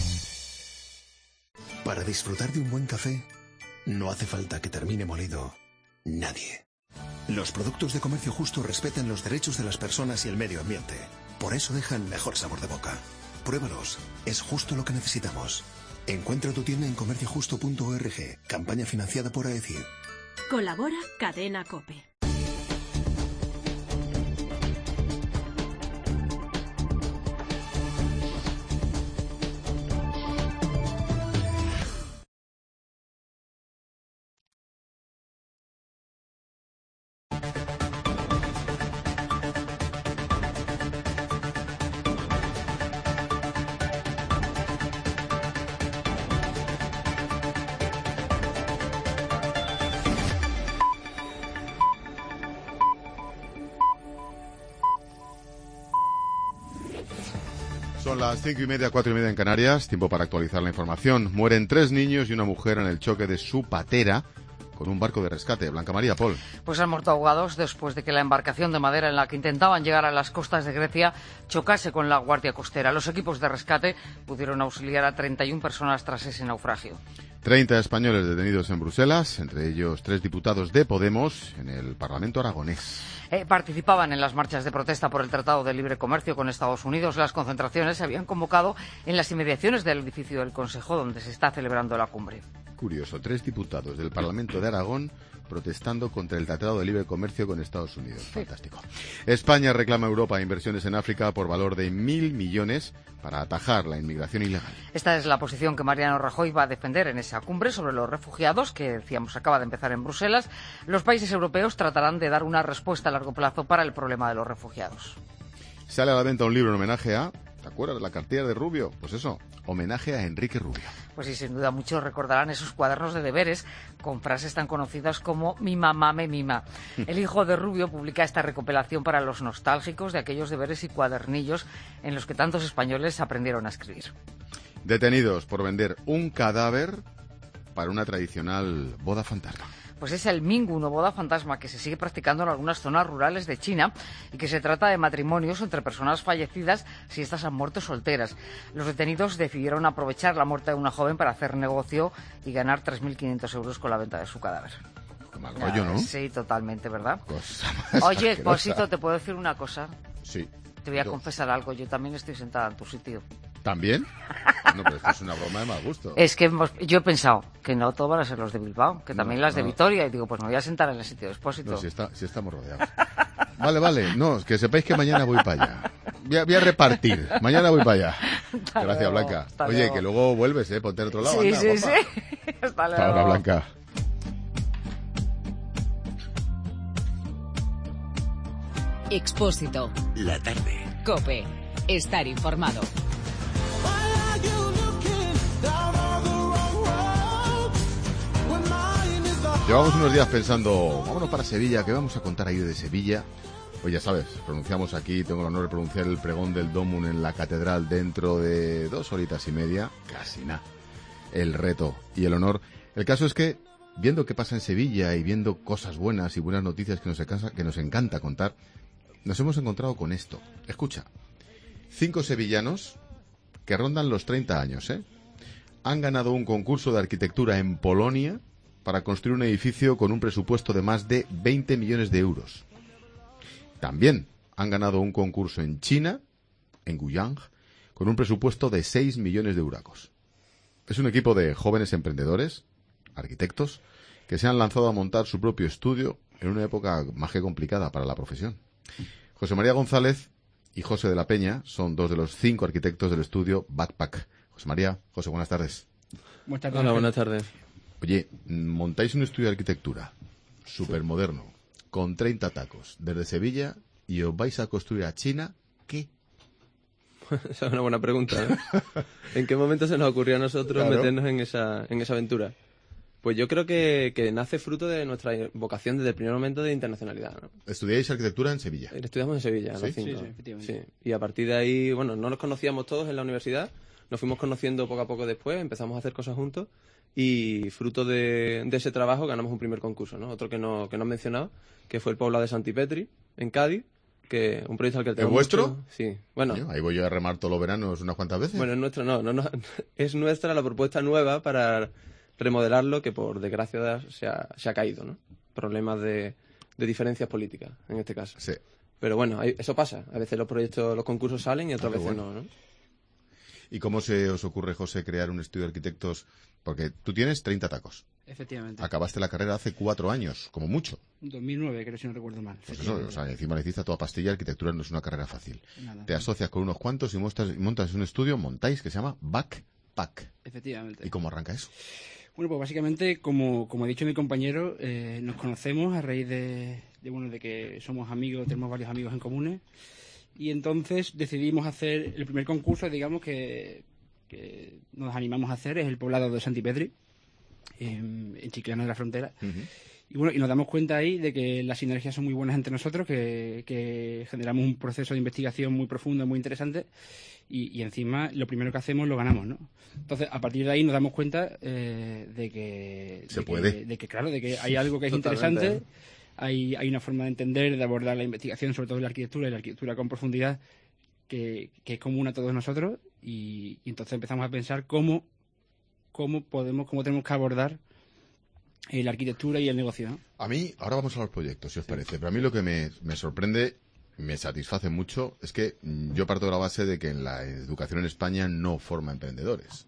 Para disfrutar de un buen café, no hace falta que termine molido nadie. Los productos de Comercio Justo respetan los derechos de las personas y el medio ambiente. Por eso dejan mejor sabor de boca. Pruébalos, es justo lo que necesitamos. Encuentra tu tienda en comercio justo punto org. Campaña financiada por AECID. Colabora Cadena COPE. Son las cinco y media, cuatro y media en Canarias, tiempo para actualizar la información. Mueren tres niños y una mujer en el choque de su patera con un barco de rescate. Blanca María, Paul. Pues han muerto ahogados después de que la embarcación de madera en la que intentaban llegar a las costas de Grecia chocase con la Guardia Costera. Los equipos de rescate pudieron auxiliar a treinta y una personas tras ese naufragio. treinta españoles detenidos en Bruselas, entre ellos tres diputados de Podemos en el Parlamento aragonés. Eh, participaban en las marchas de protesta por el Tratado de Libre Comercio con Estados Unidos. Las concentraciones se habían convocado en las inmediaciones del edificio del Consejo, donde se está celebrando la cumbre. Curioso, tres diputados del Parlamento de Aragón protestando contra el Tratado de Libre Comercio con Estados Unidos. Fantástico. España reclama a Europa inversiones en África por valor de mil millones para atajar la inmigración ilegal. Esta es la posición que Mariano Rajoy va a defender en esa cumbre sobre los refugiados, que decíamos acaba de empezar en Bruselas. Los países europeos tratarán de dar una respuesta a largo plazo para el problema de los refugiados. Sale a la venta un libro en homenaje a... ¿Te acuerdas de la cartilla de Rubio? Pues eso, homenaje a Enrique Rubio. Pues sí, sin duda muchos recordarán esos cuadernos de deberes con frases tan conocidas como mi mamá me mima. El hijo de Rubio publica esta recopilación para los nostálgicos de aquellos deberes y cuadernillos en los que tantos españoles aprendieron a escribir. Detenidos por vender un cadáver para una tradicional boda fantasma. Pues es el Mingu, una boda fantasma que se sigue practicando en algunas zonas rurales de China y que se trata de matrimonios entre personas fallecidas si estas han muerto solteras. Los detenidos decidieron aprovechar la muerte de una joven para hacer negocio y ganar tres mil quinientos euros con la venta de su cadáver. Qué mal rollo, ¿no? Sí, totalmente, ¿verdad? Cosa más Oye, asquerosa. Cosito, ¿te puedo decir una cosa? Sí. Te voy a Dos. confesar algo, yo también estoy sentada en tu sitio. ¿También? No, pero esto es una broma de mal gusto. Es que hemos- yo he pensado que no todos van a ser los de Bilbao, que también No, las de no. Vitoria, y digo, pues me voy a sentar en el sitio de Expósito. No, si, está, si estamos rodeados. Vale, vale. No, que sepáis que mañana voy para allá. Voy a, voy a repartir. Mañana voy para allá. Hasta Gracias, luego, Blanca. hasta Oye, luego. que luego vuelves, ¿eh? Ponte al otro lado. Sí, anda, sí, guapa. sí. Hasta Hasta luego. ahora, Blanca. Expósito. La tarde. COPE. Estar informado. Llevamos unos días pensando, vámonos para Sevilla, ¿qué vamos a contar ahí de Sevilla? Pues ya sabes, pronunciamos aquí, tengo el honor de pronunciar el pregón del Domun en la catedral dentro de dos horitas y media, casi nada. El reto y el honor. El caso es que, viendo qué pasa en Sevilla y viendo cosas buenas y buenas noticias que nos encanta, que nos encanta contar, nos hemos encontrado con esto. Escucha, cinco sevillanos que rondan los treinta años, ¿eh? Han ganado un concurso de arquitectura en Polonia para construir un edificio con un presupuesto de más de veinte millones de euros. También han ganado un concurso en China, en Guyang, con un presupuesto de seis millones de euracos. Es un equipo de jóvenes emprendedores, arquitectos, que se han lanzado a montar su propio estudio en una época más que complicada para la profesión. José María González y José de la Peña son dos de los cinco arquitectos del estudio Backpack. José María, José, buenas tardes. Buenas tardes. Hola, buenas tardes. Oye, montáis un estudio de arquitectura súper moderno, con treinta tacos, desde Sevilla, y os vais a construir a China, ¿qué? Esa es una buena pregunta, ¿eh? ¿En qué momento se nos ocurrió a nosotros Claro. meternos en esa, en esa aventura? Pues yo creo que, que nace fruto de nuestra vocación desde el primer momento de internacionalidad, ¿no? ¿Estudiáis arquitectura en Sevilla? Estudiamos en Sevilla, ¿Sí? los cinco. Sí, sí, efectivamente. Sí. Y a partir de ahí, bueno, no nos conocíamos todos en la universidad, nos fuimos conociendo poco a poco después, empezamos a hacer cosas juntos y fruto de, de ese trabajo ganamos un primer concurso, ¿no? Otro que no, que no has mencionado, que fue el Poblado de Santipetri, en Cádiz, que un proyecto al que ¿Es tenemos vuestro? mucho- Sí. Bueno, Coño, ahí voy yo a remar todos los veranos unas cuantas veces. bueno, es nuestro, no, no, no, es nuestra la propuesta nueva para remodelarlo, que por desgracia se ha, se ha caído, ¿no? Problemas de, de diferencias políticas, en este caso. Sí. Pero bueno, hay- eso pasa. A veces los proyectos, los concursos salen y otras Ah, qué veces bueno. no, ¿no? ¿Y cómo se os ocurre, José, crear un estudio de arquitectos? Porque tú tienes treinta tacos. Efectivamente. Acabaste la carrera hace cuatro años, como mucho. dos mil nueve, creo, si no recuerdo mal. Pues eso, o sea, encima le hiciste a toda pastilla, arquitectura no es una carrera fácil. Nada. Te asocias con unos cuantos y montas, montas un estudio, montáis, que se llama Backpack. Efectivamente. ¿Y cómo arranca eso? Bueno, pues básicamente, como, como ha dicho mi compañero, eh, nos conocemos a raíz de, de, bueno, de que somos amigos, tenemos varios amigos en comunes, y entonces decidimos hacer el primer concurso, digamos, que, que nos animamos a hacer, es el poblado de Santipedri, en, en Chiclana de la Frontera. Uh-huh. Y bueno, y nos damos cuenta ahí de que las sinergias son muy buenas entre nosotros, que, que generamos un proceso de investigación muy profundo, muy interesante, y, y encima lo primero que hacemos lo ganamos, ¿no? Entonces, a partir de ahí nos damos cuenta eh, de que... Se de puede. Que, de que, claro, de que hay algo que es Totalmente. interesante, hay, hay una forma de entender, de abordar la investigación, sobre todo en la arquitectura, y la arquitectura con profundidad, que, que es común a todos nosotros, y, y entonces empezamos a pensar cómo, cómo podemos, cómo tenemos que abordar eh, la arquitectura y el negocio, ¿no? A mí, ahora vamos a los proyectos, si os parece, pero a mí lo que me, me sorprende, me satisface mucho, es que mm, yo parto de la base de que en la educación en España no forma emprendedores.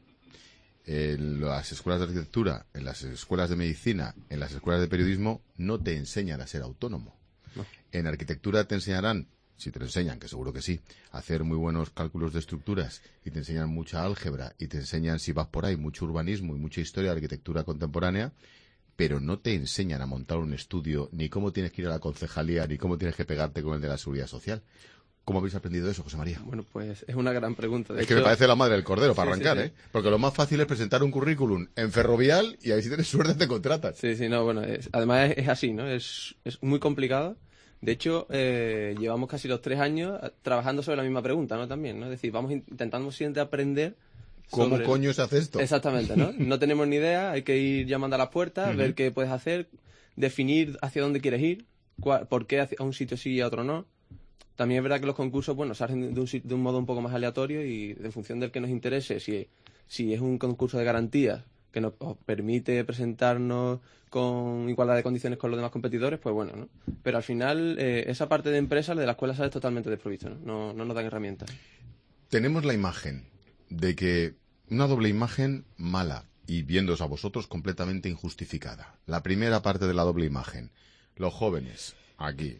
En las escuelas de arquitectura, en las escuelas de medicina, en las escuelas de periodismo, no te enseñan a ser autónomo. No. En arquitectura te enseñarán, si te lo enseñan, que seguro que sí, a hacer muy buenos cálculos de estructuras, y te enseñan mucha álgebra, y te enseñan, si vas por ahí, mucho urbanismo y mucha historia de arquitectura contemporánea, pero no te enseñan a montar un estudio, ni cómo tienes que ir a la concejalía, ni cómo tienes que pegarte con el de la seguridad social. ¿Cómo habéis aprendido eso, José María? Bueno, pues es una gran pregunta. De es que hecho... me parece la madre del cordero para Sí, arrancar, sí, sí. ¿eh? Porque lo más fácil es presentar un currículum en Ferrovial y ahí si tienes suerte te contratan. Sí, sí, no, bueno, es- además es, es así, ¿no? Es, es muy complicado. De hecho, eh, llevamos casi los tres años trabajando sobre la misma pregunta, ¿no? También, ¿no? Es decir, vamos in- intentando siempre aprender ¿Cómo sobre- coño se hace esto? Exactamente, ¿no? No tenemos ni idea, hay que ir llamando a las puertas, Ujú. ver qué puedes hacer, definir hacia dónde quieres ir, cua- por qué hacia- a un sitio sí y a otro no. También es verdad que los concursos, bueno, se hacen de un, sit- de un modo un poco más aleatorio y en función del que nos interese, si, si es un concurso de garantías que nos os permite presentarnos con igualdad de condiciones con los demás competidores, pues bueno, ¿no? Pero al final, eh, esa parte de empresas de la escuela sale totalmente desprovisto, ¿no? No, no nos dan herramientas. Tenemos la imagen de que una doble imagen mala y viéndoos a vosotros completamente injustificada. La primera parte de la doble imagen, los jóvenes aquí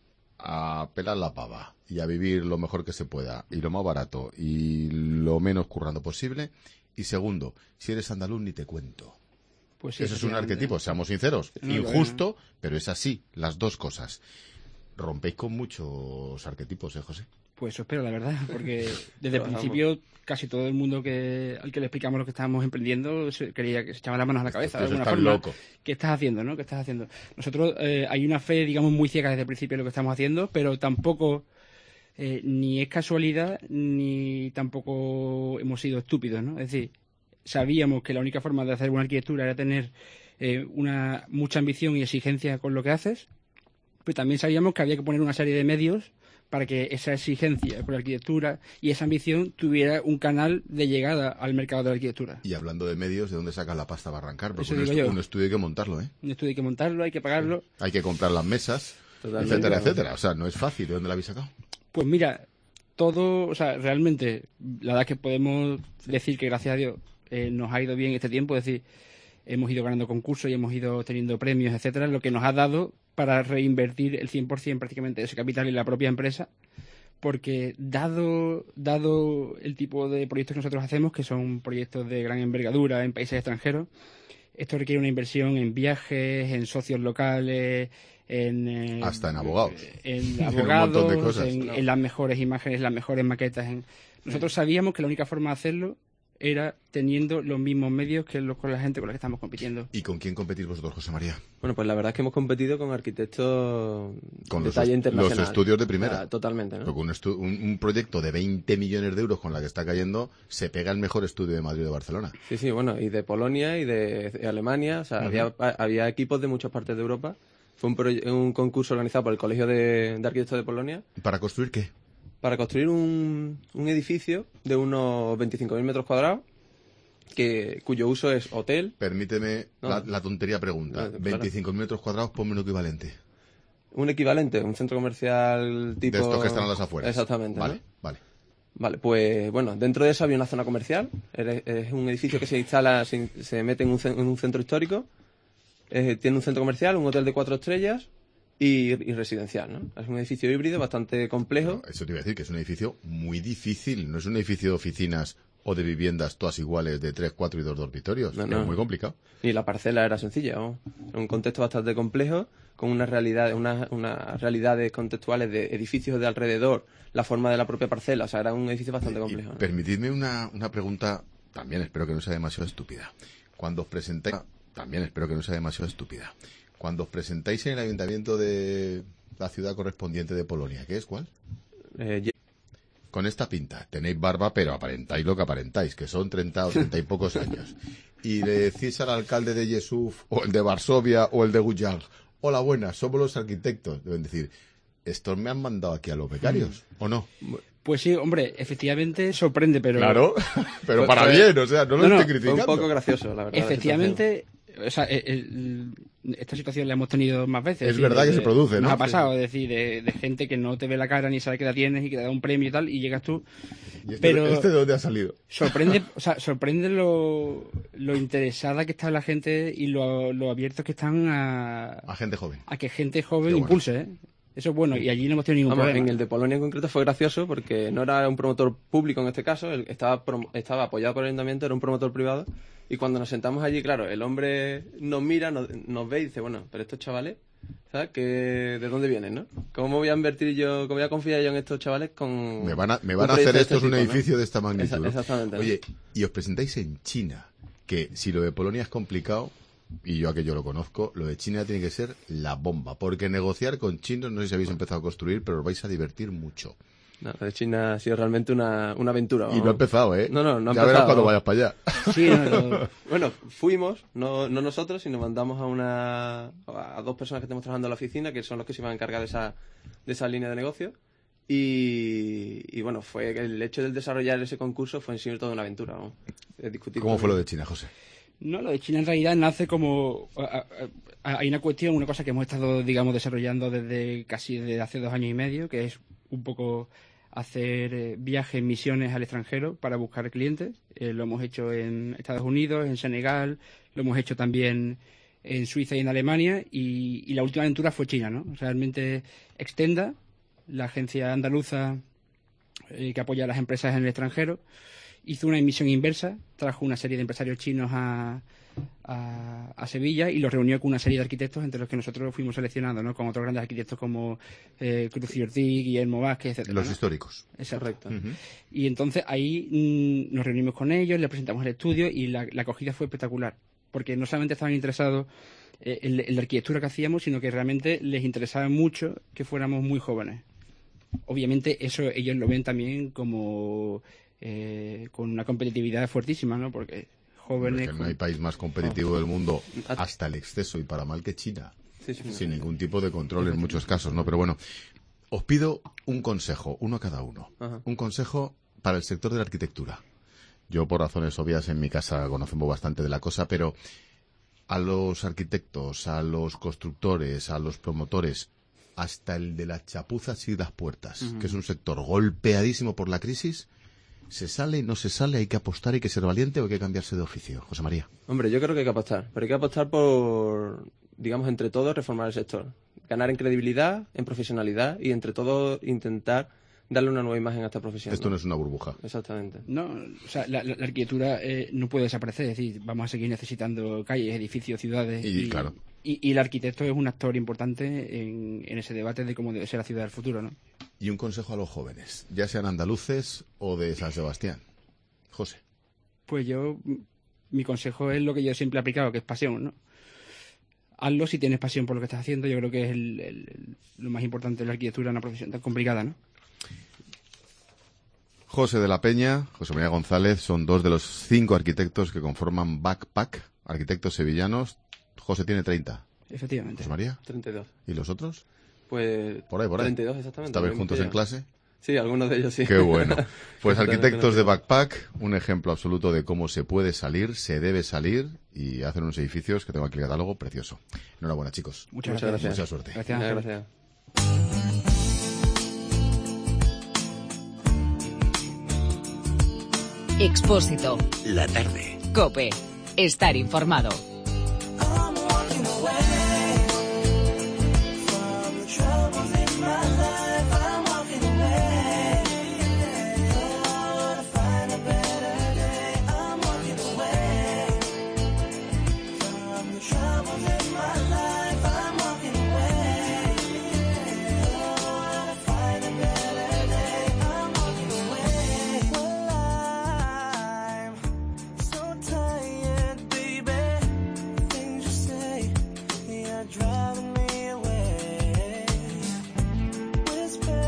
a pelar la pava y a vivir lo mejor que se pueda y lo más barato y lo menos currando posible. Y segundo, si eres andaluz ni te cuento. Pues sí, Eso es un efectivamente. arquetipo, seamos sinceros, No, injusto, pero es así, las dos cosas. Rompéis con muchos arquetipos, ¿eh, José? Pues eso espero, la verdad, porque desde el Trabajamos. principio casi todo el mundo que al que le explicamos lo que estábamos emprendiendo se creía que se echaba las manos a la cabeza. Estos de alguna están forma. locos. ¿Qué estás haciendo, no? ¿Qué estás haciendo? Nosotros eh, hay una fe, digamos, muy ciega desde el principio de lo que estamos haciendo, pero tampoco eh, ni es casualidad ni tampoco hemos sido estúpidos, ¿no? Es decir, sabíamos que la única forma de hacer buena arquitectura era tener eh, una mucha ambición y exigencia con lo que haces, pero también sabíamos que había que poner una serie de medios para que esa exigencia por la arquitectura y esa ambición tuviera un canal de llegada al mercado de la arquitectura. Y hablando de medios, ¿de dónde sacas la pasta para arrancar? Porque Eso un, digo estu- yo. un estudio hay que montarlo, ¿eh? Un estudio hay que montarlo, hay que pagarlo. Hay que comprar las mesas, Totalmente. etcétera, etcétera. O sea, no es fácil. ¿De dónde la habéis sacado? Pues mira, todo, o sea, realmente, la verdad es que podemos decir que gracias a Dios eh, nos ha ido bien este tiempo, es decir, hemos ido ganando concursos y hemos ido teniendo premios, etcétera, lo que nos ha dado para reinvertir el cien por ciento prácticamente de ese capital en la propia empresa, porque dado, dado el tipo de proyectos que nosotros hacemos, que son proyectos de gran envergadura en países extranjeros, esto requiere una inversión en viajes, en socios locales, en... eh, Hasta en abogados. En En un abogados, montón de cosas. en, en las mejores imágenes, las mejores maquetas. En... Nosotros sabíamos que la única forma de hacerlo era teniendo los mismos medios que los, con la gente con la que estamos compitiendo. ¿Y con quién competís vosotros, José María? Bueno, pues la verdad es que hemos competido con arquitectos Con de los, talla est- internacional. los estudios de primera. Ah, totalmente, ¿no? Porque un, estu- un, un proyecto de veinte millones de euros con la que está cayendo se pega el mejor estudio de Madrid o de Barcelona. Sí, sí, bueno, y de Polonia y de, de Alemania, o sea, Ujú. había, había equipos de muchas partes de Europa. Fue un, proye- un concurso organizado por el Colegio de, de Arquitectos de Polonia. ¿Para construir qué? Para construir un, un edificio de unos veinticinco mil metros cuadrados, que, cuyo uso es hotel. Permíteme No. la, la tontería pregunta. No, claro. veinticinco mil metros cuadrados, ponme un equivalente. Un equivalente, un centro comercial tipo... De estos que están a las afueras. Exactamente. Vale, ¿no? vale. Vale, pues bueno, dentro de eso había una zona comercial. Era- Es un edificio que se instala, se, se mete en un, ce- en un centro histórico, Eh, tiene un centro comercial, un hotel de cuatro estrellas y, y residencial, ¿no? Es un edificio híbrido bastante complejo. Eso te iba a decir, que es un edificio muy difícil. No es un edificio de oficinas o de viviendas todas iguales de tres, cuatro y dos dormitorios. No, Es no. muy complicado. Y la parcela era sencilla, ¿no? Era un contexto bastante complejo, con unas realidades, unas, unas realidades contextuales de edificios de alrededor, la forma de la propia parcela. O sea, era un edificio bastante complejo, ¿no? Permitidme una, una pregunta, también espero que no sea demasiado estúpida. Cuando os presentáis, también espero que no sea demasiado estúpida. Cuando os presentáis en el ayuntamiento de la ciudad correspondiente de Polonia, ¿qué es cuál? Eh, Con esta pinta, tenéis barba, pero aparentáis lo que aparentáis, que son treinta o treinta y pocos años. Y le decís al alcalde de Yesuf, o el de Varsovia, o el de Guyang, hola, buenas, somos los arquitectos. Deben decir, ¿estos me han mandado aquí a los becarios, o no? Pues sí, hombre, efectivamente sorprende, pero... Claro, pero Pues, para pues, bien, o sea, no lo no, no, estoy criticando. Fue un poco gracioso, la verdad. Efectivamente, o sea, el- el- esta situación la hemos tenido más veces. Es decir, verdad de- que se produce, ¿no? Nos ha pasado, es decir, de, de gente que no te ve la cara ni sabe qué edad tienes y que te da un premio y tal, y llegas tú. ¿Y este, pero este de dónde ha salido? sorprende, o sea, sorprende lo, lo interesada que está la gente y lo, lo abiertos que están a, A gente joven. a que gente joven Qué bueno. impulse, ¿eh? Eso es bueno, y allí no hemos tenido ningún Vamos, problema. en el de Polonia en concreto fue gracioso porque no era un promotor público en este caso, él estaba, prom- estaba apoyado por el ayuntamiento, era un promotor privado. Y cuando nos sentamos allí, claro, el hombre nos mira, nos, nos ve y dice, bueno, pero estos chavales, ¿sabes? ¿Qué, ¿De dónde vienen, no? ¿Cómo voy a invertir yo, cómo voy a confiar yo en estos chavales con... Me van a, me un van a proyecto hacer de estos este un tipo, edificio ¿no? de esta magnitud. Esa- ¿no? exactamente. ¿no? Oye, y os presentáis en China, que si lo de Polonia es complicado, y yo aquello lo conozco, lo de China tiene que ser la bomba, porque negociar con chinos, no sé si habéis empezado a construir, pero os vais a divertir mucho. No, de China ha sido realmente una, una aventura. Y vamos. no ha empezado, ¿eh? No, no, no ha ya empezado. verás cuando vayas para allá. Sí, no, no. Bueno, fuimos, no, no nosotros, sino mandamos a una a dos personas que estamos trabajando en la oficina, que son los que se iban a encargar de esa, de esa línea de negocio. Y, y bueno, fue que el hecho de desarrollar ese concurso fue en sí toda una aventura. ¿no? Eh, discutir ¿Cómo con- fue lo de China, José? No, lo de China en realidad nace como... a- a- a- Hay una cuestión, una cosa que hemos estado, digamos, desarrollando desde casi desde hace dos años y medio, que es un poco hacer eh, viajes, misiones al extranjero para buscar clientes. Eh, lo hemos hecho en Estados Unidos, en Senegal, lo hemos hecho también en Suiza y en Alemania, y, y la última aventura fue China, ¿no? Realmente Extenda, la agencia andaluza eh, que apoya a las empresas en el extranjero, hizo una emisión inversa, trajo una serie de empresarios chinos a, a, a Sevilla y los reunió con una serie de arquitectos entre los que nosotros fuimos seleccionados, ¿no? Con otros grandes arquitectos como eh, Cruz y Ortiz, Guillermo Vázquez, etcétera. Los ¿no? históricos. Exacto. Ujú. Y entonces ahí mm, nos reunimos con ellos, les presentamos el estudio y la, la acogida fue espectacular, porque no solamente estaban interesados eh, en, en la arquitectura que hacíamos, sino que realmente les interesaba mucho que fuéramos muy jóvenes. Obviamente eso ellos lo ven también como eh, con una competitividad fuertísima, ¿no? Porque jóvenes... Porque no hay país más competitivo del mundo hasta el exceso y para mal que China. Sí, sí, sin ningún tipo de control en muchos casos, ¿no? Pero bueno, os pido un consejo, uno a cada uno. Ajá. Un consejo para el sector de la arquitectura. Yo, por razones obvias, en mi casa conocemos bastante de la cosa, pero a los arquitectos, a los constructores, a los promotores, hasta el de las chapuzas y las puertas, Ujú. que es un sector golpeadísimo por la crisis, ¿se sale, no se sale, hay que apostar, hay que ser valiente o hay que cambiarse de oficio? José María. Hombre, yo creo que hay que apostar, pero hay que apostar por, digamos, entre todos reformar el sector. Ganar en credibilidad, en profesionalidad y entre todos intentar darle una nueva imagen a esta profesión. Esto no es una burbuja. Exactamente. No, o sea, la, la- la arquitectura eh, no puede desaparecer, es decir, vamos a seguir necesitando calles, edificios, ciudades. Y, claro. Y, y el arquitecto es un actor importante en, en ese debate de cómo debe ser la ciudad del futuro, ¿no? Y un consejo a los jóvenes, ya sean andaluces o de San Sebastián. José. Pues yo, m- mi consejo es lo que yo siempre he aplicado, que es pasión, ¿no? Hazlo si tienes pasión por lo que estás haciendo, yo creo que es el- el- el- lo más importante de la arquitectura, una profesión tan complicada, ¿no? José de la Peña, José María González, son dos de los cinco arquitectos que conforman Backpack, arquitectos sevillanos. José tiene treinta. Efectivamente. José María. treinta y dos. ¿Y los otros? Pues... Por ahí, por ahí. treinta y dos, exactamente. ¿Estabais lo juntos mismo en que yo. clase? Sí, algunos de ellos sí. Qué bueno. Pues Exactamente, arquitectos no. de Backpack, un ejemplo absoluto de cómo se puede salir, se debe salir y hacen unos edificios que tengo aquí el catálogo precioso. Enhorabuena, chicos. Muchas, Muchas gracias. Mucha suerte. Gracias. Muchas gracias. Expósito. La tarde. Cope. Estar informado.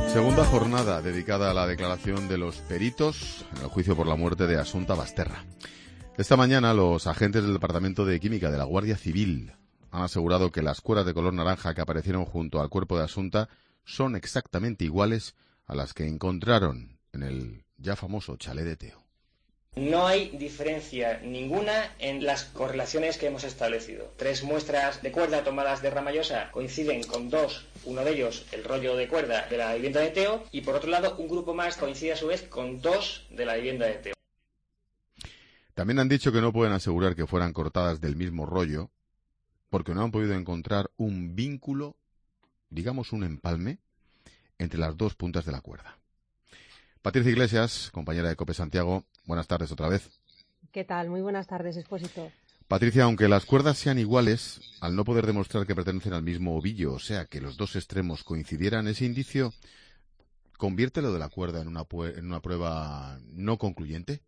Segunda jornada dedicada a la declaración de los peritos en el juicio por la muerte de Asunta Basterra. Esta mañana los agentes del Departamento de Química de la Guardia Civil han asegurado que las cuerdas de color naranja que aparecieron junto al cuerpo de Asunta son exactamente iguales a las que encontraron en el ya famoso chalet de Teo. No hay diferencia ninguna en las correlaciones que hemos establecido. Tres muestras de cuerda tomadas de Ramallosa coinciden con dos, uno de ellos el rollo de cuerda de la vivienda de Teo, y por otro lado un grupo más coincide a su vez con dos de la vivienda de Teo. También han dicho que no pueden asegurar que fueran cortadas del mismo rollo, porque no han podido encontrar un vínculo, digamos un empalme, entre las dos puntas de la cuerda. Patricia Iglesias, compañera de COPE Santiago, buenas tardes otra vez. ¿Qué tal? Muy buenas tardes, Expósito. Patricia, aunque las cuerdas sean iguales, al no poder demostrar que pertenecen al mismo ovillo, o sea, que los dos extremos coincidieran, ese indicio convierte lo de la cuerda en una, en una prueba no concluyente.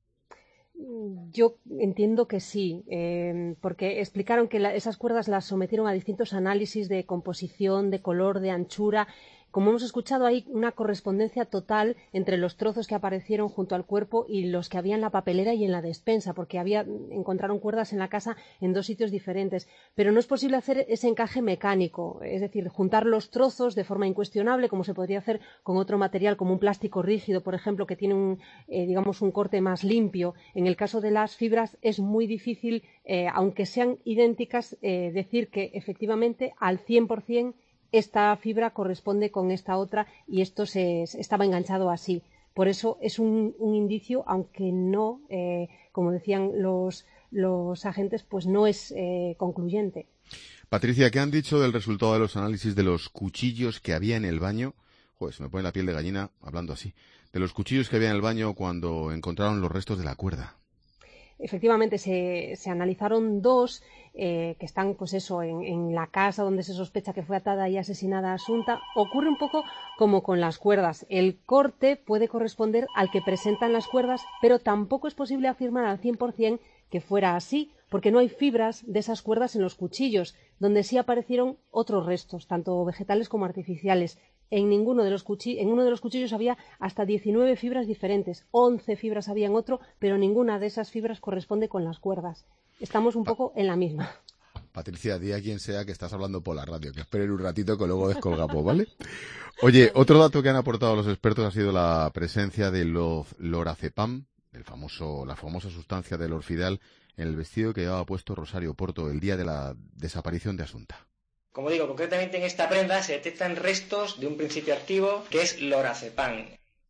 Yo entiendo que sí, eh, porque explicaron que la, esas cuerdas las sometieron a distintos análisis de composición, de color, de anchura. Como hemos escuchado, hay una correspondencia total entre los trozos que aparecieron junto al cuerpo y los que había en la papelera y en la despensa, porque había, encontraron cuerdas en la casa en dos sitios diferentes. Pero no es posible hacer ese encaje mecánico, es decir, juntar los trozos de forma incuestionable, como se podría hacer con otro material, como un plástico rígido, por ejemplo, que tiene un, eh, digamos, un corte más limpio. En el caso de las fibras es muy difícil, eh, aunque sean idénticas, eh, decir que efectivamente al cien por cien esta fibra corresponde con esta otra y esto se, estaba enganchado así. Por eso es un, un indicio, aunque no, eh, como decían los, los agentes, pues no es eh, concluyente. Patricia, ¿qué han dicho del resultado de los análisis de los cuchillos que había en el baño? Joder, se me pone la piel de gallina hablando así. De los cuchillos que había en el baño cuando encontraron los restos de la cuerda. Efectivamente, se, se analizaron dos eh, que están, pues eso, en, en la casa donde se sospecha que fue atada y asesinada Asunta. Ocurre un poco como con las cuerdas. El corte puede corresponder al que presentan las cuerdas, pero tampoco es posible afirmar al cien por cien que fuera así, porque no hay fibras de esas cuerdas en los cuchillos, donde sí aparecieron otros restos, tanto vegetales como artificiales. En ninguno de los cuchillos, en uno de los cuchillos había hasta diecinueve fibras diferentes, once fibras había en otro, pero ninguna de esas fibras corresponde con las cuerdas. Estamos un poco en la misma. Patricia, di a quien sea que estás hablando por la radio, que esperen un ratito que luego descolgamos, ¿vale? Oye, otro dato que han aportado los expertos ha sido la presencia de lorazepam, el famoso, la famosa sustancia del orfidal, en el vestido que llevaba puesto Rosario Porto el día de la desaparición de Asunta. Como digo, concretamente en esta prenda se detectan restos de un principio activo que es lorazepam.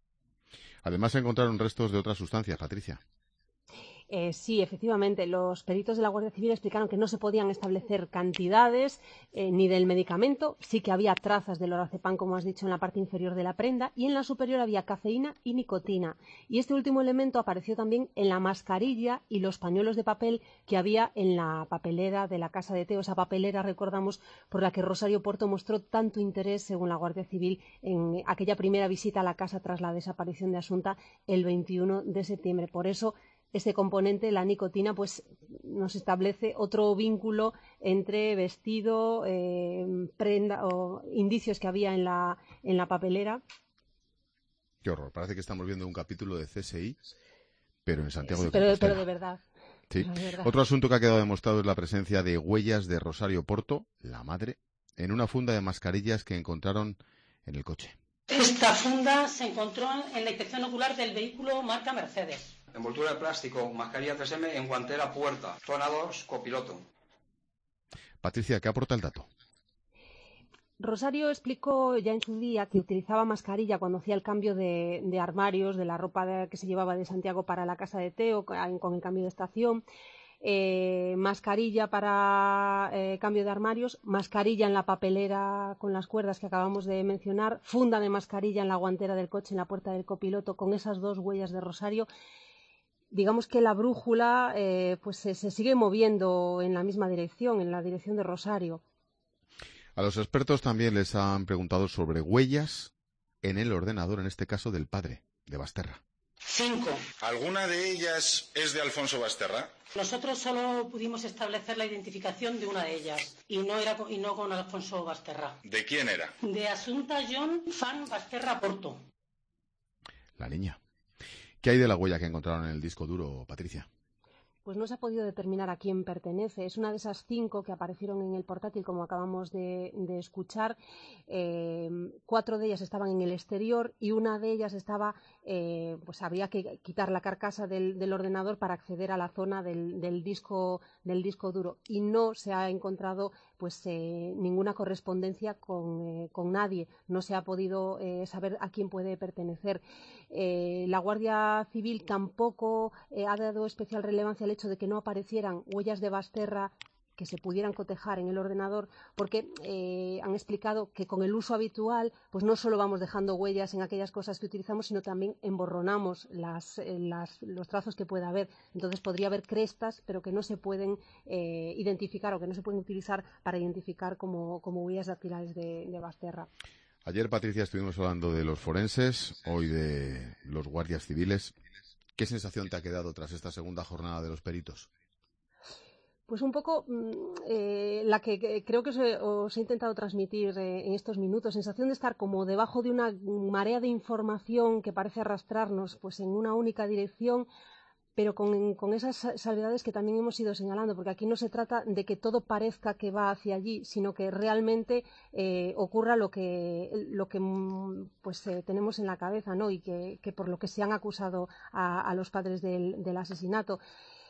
Además se encontraron restos de otras sustancias, Patricia. Eh, sí, efectivamente, los peritos de la Guardia Civil explicaron que no se podían establecer cantidades eh, ni del medicamento. Sí que había trazas de lorazepam, como has dicho, en la parte inferior de la prenda, y en la superior había cafeína y nicotina. Y este último elemento apareció también en la mascarilla y los pañuelos de papel que había en la papelera de la casa de Teo. Esa papelera, recordamos, por la que Rosario Porto mostró tanto interés, según la Guardia Civil, en aquella primera visita a la casa tras la desaparición de Asunta el veintiuno de septiembre. Por eso, este componente, la nicotina, pues nos establece otro vínculo entre vestido, eh, prenda o indicios que había en la, en la papelera. Qué horror, parece que estamos viendo un capítulo de C S I, pero en Santiago sí, de pero, Compostela. pero de verdad. Sí. De verdad. Otro asunto que ha quedado demostrado es la presencia de huellas de Rosario Porto, la madre, en una funda de mascarillas que encontraron en el coche. Esta funda se encontró en la inspección ocular del vehículo marca Mercedes. Envoltura de plástico, mascarilla tres eme en guantera puerta, zona dos, copiloto. Patricia, ¿qué aporta el dato? Rosario explicó ya en su día que utilizaba mascarilla cuando hacía el cambio de, de armarios, de la ropa de, que se llevaba de Santiago para la casa de Teo, con, con el cambio de estación. Eh, mascarilla para eh, cambio de armarios, mascarilla en la papelera con las cuerdas que acabamos de mencionar, funda de mascarilla en la guantera del coche, en la puerta del copiloto, con esas dos huellas de Rosario. Digamos que la brújula eh, pues se, se sigue moviendo en la misma dirección, en la dirección de Rosario. A los expertos también les han preguntado sobre huellas en el ordenador, en este caso del padre de Basterra. Cinco. ¿Alguna de ellas es de Alfonso Basterra? Nosotros solo pudimos establecer la identificación de una de ellas y no era con, y no con Alfonso Basterra. ¿De quién era? De Asunta John Fan Basterra Porto. La niña. ¿Qué hay de la huella que encontraron en el disco duro, Patricia? Pues no se ha podido determinar a quién pertenece. Es una de esas cinco que aparecieron en el portátil, como acabamos de, de escuchar. Eh, cuatro de ellas estaban en el exterior y una de ellas estaba, eh, pues había que quitar la carcasa del, del ordenador para acceder a la zona del, del disco del disco duro. Y no se ha encontrado pues eh, ninguna correspondencia con, eh, con nadie. No se ha podido eh, saber a quién puede pertenecer. Eh, la Guardia Civil tampoco eh, ha dado especial relevancia al hecho de que no aparecieran huellas de Basterra que se pudieran cotejar en el ordenador, porque eh, han explicado que con el uso habitual pues no solo vamos dejando huellas en aquellas cosas que utilizamos, sino también emborronamos las, eh, las, los trazos que pueda haber. Entonces podría haber crestas, pero que no se pueden eh, identificar o que no se pueden utilizar para identificar como, como huellas dactilares de, de Basterra. Ayer, Patricia, estuvimos hablando de los forenses, hoy de los guardias civiles. ¿Qué sensación te ha quedado tras esta segunda jornada de los peritos? Pues un poco eh, la que, que creo que os he, os he intentado transmitir eh, en estos minutos, sensación de estar como debajo de una marea de información que parece arrastrarnos pues en una única dirección, pero con, con esas salvedades que también hemos ido señalando, porque aquí no se trata de que todo parezca que va hacia allí, sino que realmente eh, ocurra lo que, lo que pues eh, tenemos en la cabeza, ¿no? Y que, que por lo que se han acusado a, a los padres del, del asesinato.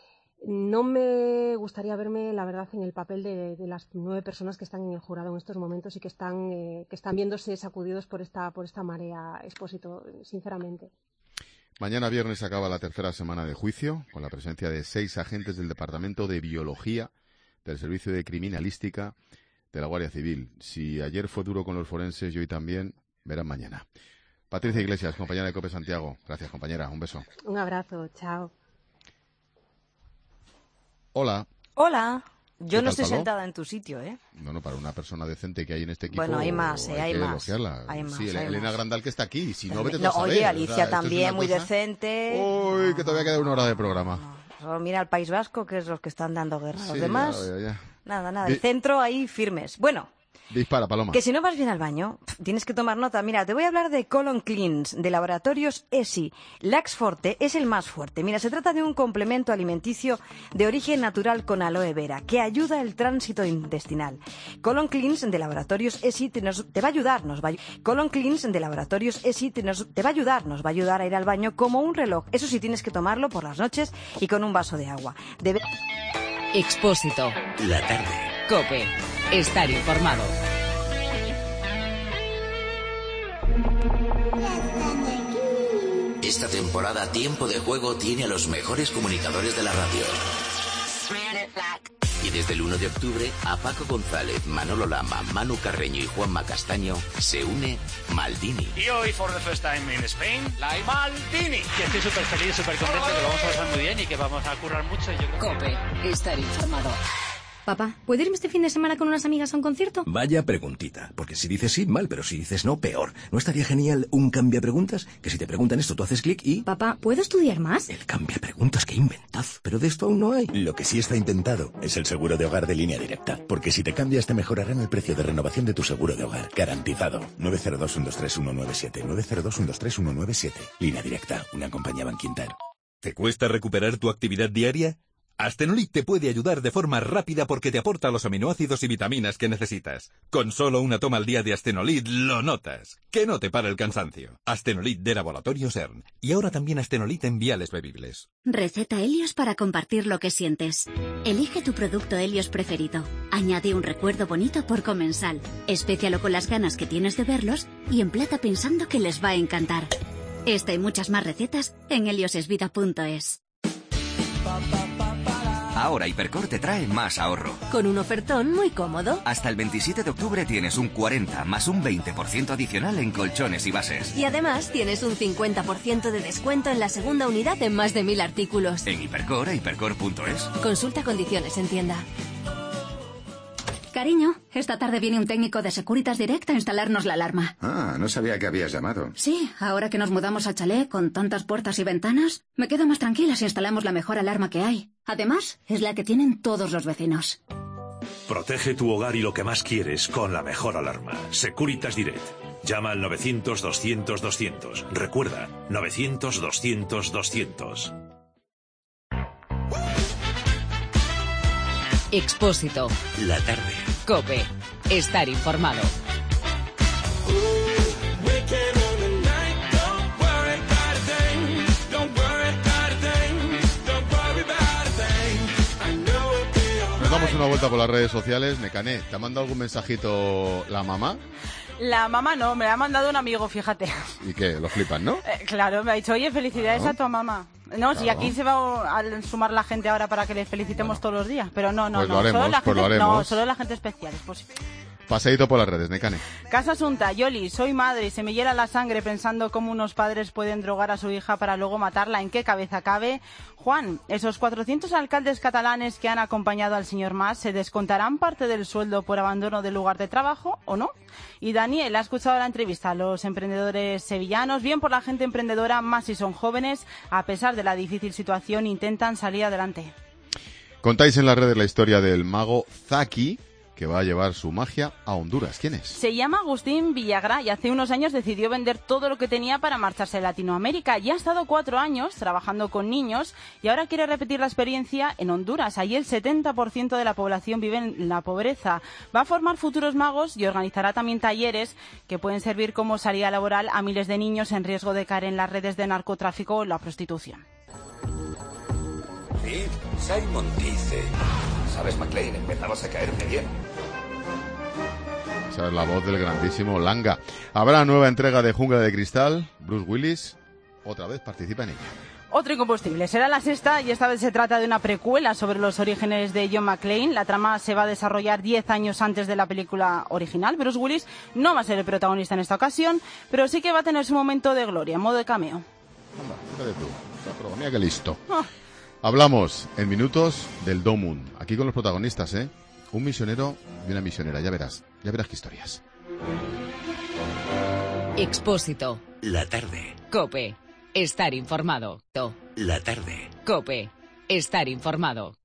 No me gustaría verme, la verdad, en el papel de, de las nueve personas que están en el jurado en estos momentos y que están, eh, que están viéndose sacudidos por esta, por esta marea, Expósito, sinceramente. Mañana viernes acaba la tercera semana de juicio, con la presencia de seis agentes del Departamento de Biología, del Servicio de Criminalística, de la Guardia Civil. Si ayer fue duro con los forenses y hoy también, verán mañana. Patricia Iglesias, compañera de COPE Santiago. Gracias, compañera. Un beso. Un abrazo. Chao. Hola. Hola. Yo no estoy Pablo? sentada en tu sitio, ¿eh? No, no, para una persona decente que hay en este equipo. Bueno, hay más, eh, hay, hay que más. elogiarla. Hay más, sí, hay Elena más. Grandal que está aquí. Si no, vete tú No, a saber. oye, Alicia O sea, esto es también, una muy cosa- decente. Uy, que todavía queda una hora de programa. Solo mira al País Vasco, que es los que están dando guerra. Los Sí, demás, ya, ya, ya. nada, nada. Di- El centro ahí firmes. Bueno, Dispara, Paloma. que si no vas bien al baño, pf, tienes que tomar nota. Mira, te voy a hablar de Colon Cleanse, de Laboratorios E S I. Lax Forte es el más fuerte. Mira, se trata de un complemento alimenticio de origen natural con aloe vera, que ayuda el tránsito intestinal. Colon Cleanse de Laboratorios E S I te, nos- te va a ayudar, nos va a, Colon Cleanse de Laboratorios E S I te, nos- te va a ayudar, nos va a ayudar a ir al baño como un reloj. Eso sí, tienes que tomarlo por las noches y con un vaso de agua. Debe... Expósito. La tarde. COPE. Estar informado. Esta temporada Tiempo de Juego tiene a los mejores comunicadores de la radio. Y desde el uno de octubre, a Paco González, Manolo Lama, Manu Carreño y Juanma Castaño se une Maldini. Y hoy, for the first time in Spain, la Maldini. Que estoy súper feliz, súper contento, que lo vamos a pasar muy bien y que vamos a currar mucho. Y yo creo COPE. Estar informado. Papá, ¿puedo irme este fin de semana con unas amigas a un concierto? Vaya preguntita, porque si dices sí, mal, pero si dices no, peor. ¿No estaría genial un cambia-preguntas? Que si te preguntan esto, tú haces clic y... Papá, ¿puedo estudiar más? El cambia-preguntas, qué inventazo. Pero de esto aún no hay. Lo que sí está inventado es el seguro de hogar de Línea Directa. Porque si te cambias, te mejorarán el precio de renovación de tu seguro de hogar. Garantizado. nueve cero dos, uno dos tres, uno nueve siete. nueve cero dos, uno dos tres, uno nueve siete. Línea Directa, una compañía Banquinter. ¿Te cuesta recuperar tu actividad diaria? Astenolit te puede ayudar de forma rápida porque te aporta los aminoácidos y vitaminas que necesitas. Con solo una toma al día de Astenolit lo notas. Que no te para el cansancio. Astenolit de Laboratorios E R N. Y ahora también Astenolit en viales bebibles. Receta Helios para compartir lo que sientes. Elige tu producto Helios preferido. Añade un recuerdo bonito por comensal. Espécialo con las ganas que tienes de verlos y emplata pensando que les va a encantar. Esta y muchas más recetas en heliosesvida punto es. Ahora Hipercor te trae más ahorro. Con un ofertón muy cómodo. Hasta el veintisiete de octubre tienes un cuarenta más un veinte por ciento adicional en colchones y bases. Y además tienes un cincuenta por ciento de descuento en la segunda unidad en más de mil artículos. En Hipercor e hipercor punto es. Consulta condiciones en tienda. Cariño, esta tarde viene un técnico de Securitas Direct a instalarnos la alarma. Ah, no sabía que habías llamado. Sí, ahora que nos mudamos a chalet con tantas puertas y ventanas, me quedo más tranquila si instalamos la mejor alarma que hay. Además, es la que tienen todos los vecinos. Protege tu hogar y lo que más quieres con la mejor alarma. Securitas Direct. Llama al novecientos, doscientos, doscientos. Recuerda, novecientos, doscientos, doscientos. Expósito. La tarde. COPE. Estar informado. Nos damos una vuelta por las redes sociales. Necané, ¿te ha mandado algún mensajito la mamá? La mamá no, me la ha mandado un amigo, fíjate. ¿Y qué? Lo flipan, ¿no? Eh, claro, me ha dicho, oye, felicidades Claro. a tu mamá. No, si Claro. aquí se va a sumar la gente ahora para que les felicitemos todos los días, pero no, no, Pues no. lo haremos, solo la pues lo gente, haremos. No, solo la gente especial, es posible. Paseíto por las redes, Necane. Casa Asunta, Yoli, soy madre y se me hiela la sangre pensando cómo unos padres pueden drogar a su hija para luego matarla. ¿En qué cabeza cabe? Juan, esos cuatrocientos alcaldes catalanes que han acompañado al señor Mas, ¿se descontarán parte del sueldo por abandono del lugar de trabajo o no? Y Daniel, ha escuchado la entrevista a los emprendedores sevillanos. Bien por la gente emprendedora, más si son jóvenes, a pesar de la difícil situación, intentan salir adelante. Contáis en las redes la historia del mago Zaki, que va a llevar su magia a Honduras. ¿Quién es? Se llama Agustín Villagra y hace unos años decidió vender todo lo que tenía para marcharse a Latinoamérica. Ya ha estado cuatro años trabajando con niños y ahora quiere repetir la experiencia en Honduras. Allí el setenta por ciento de la población vive en la pobreza. Va a formar futuros magos y organizará también talleres que pueden servir como salida laboral a miles de niños en riesgo de caer en las redes de narcotráfico o la prostitución. Sí, Simon dice... ¿Sabes, McLean? Empezabas a caerme bien. Esa es la voz del grandísimo Langa. Habrá nueva entrega de Jungla de Cristal. Bruce Willis otra vez participa en ella. Otro incombustible. Será la sexta y esta vez se trata de una precuela sobre los orígenes de John McClane. La trama se va a desarrollar diez años antes de la película original. Bruce Willis no va a ser el protagonista en esta ocasión, pero sí que va a tener su momento de gloria, en modo de cameo. Fíjate tú. Pero mira qué listo. Ah. Hablamos en minutos del Domun. Aquí con los protagonistas, ¿eh? Un misionero y una misionera. Ya verás. Ya verás qué historias. Expósito. La tarde. COPE. Estar informado. La tarde. COPE. Estar informado.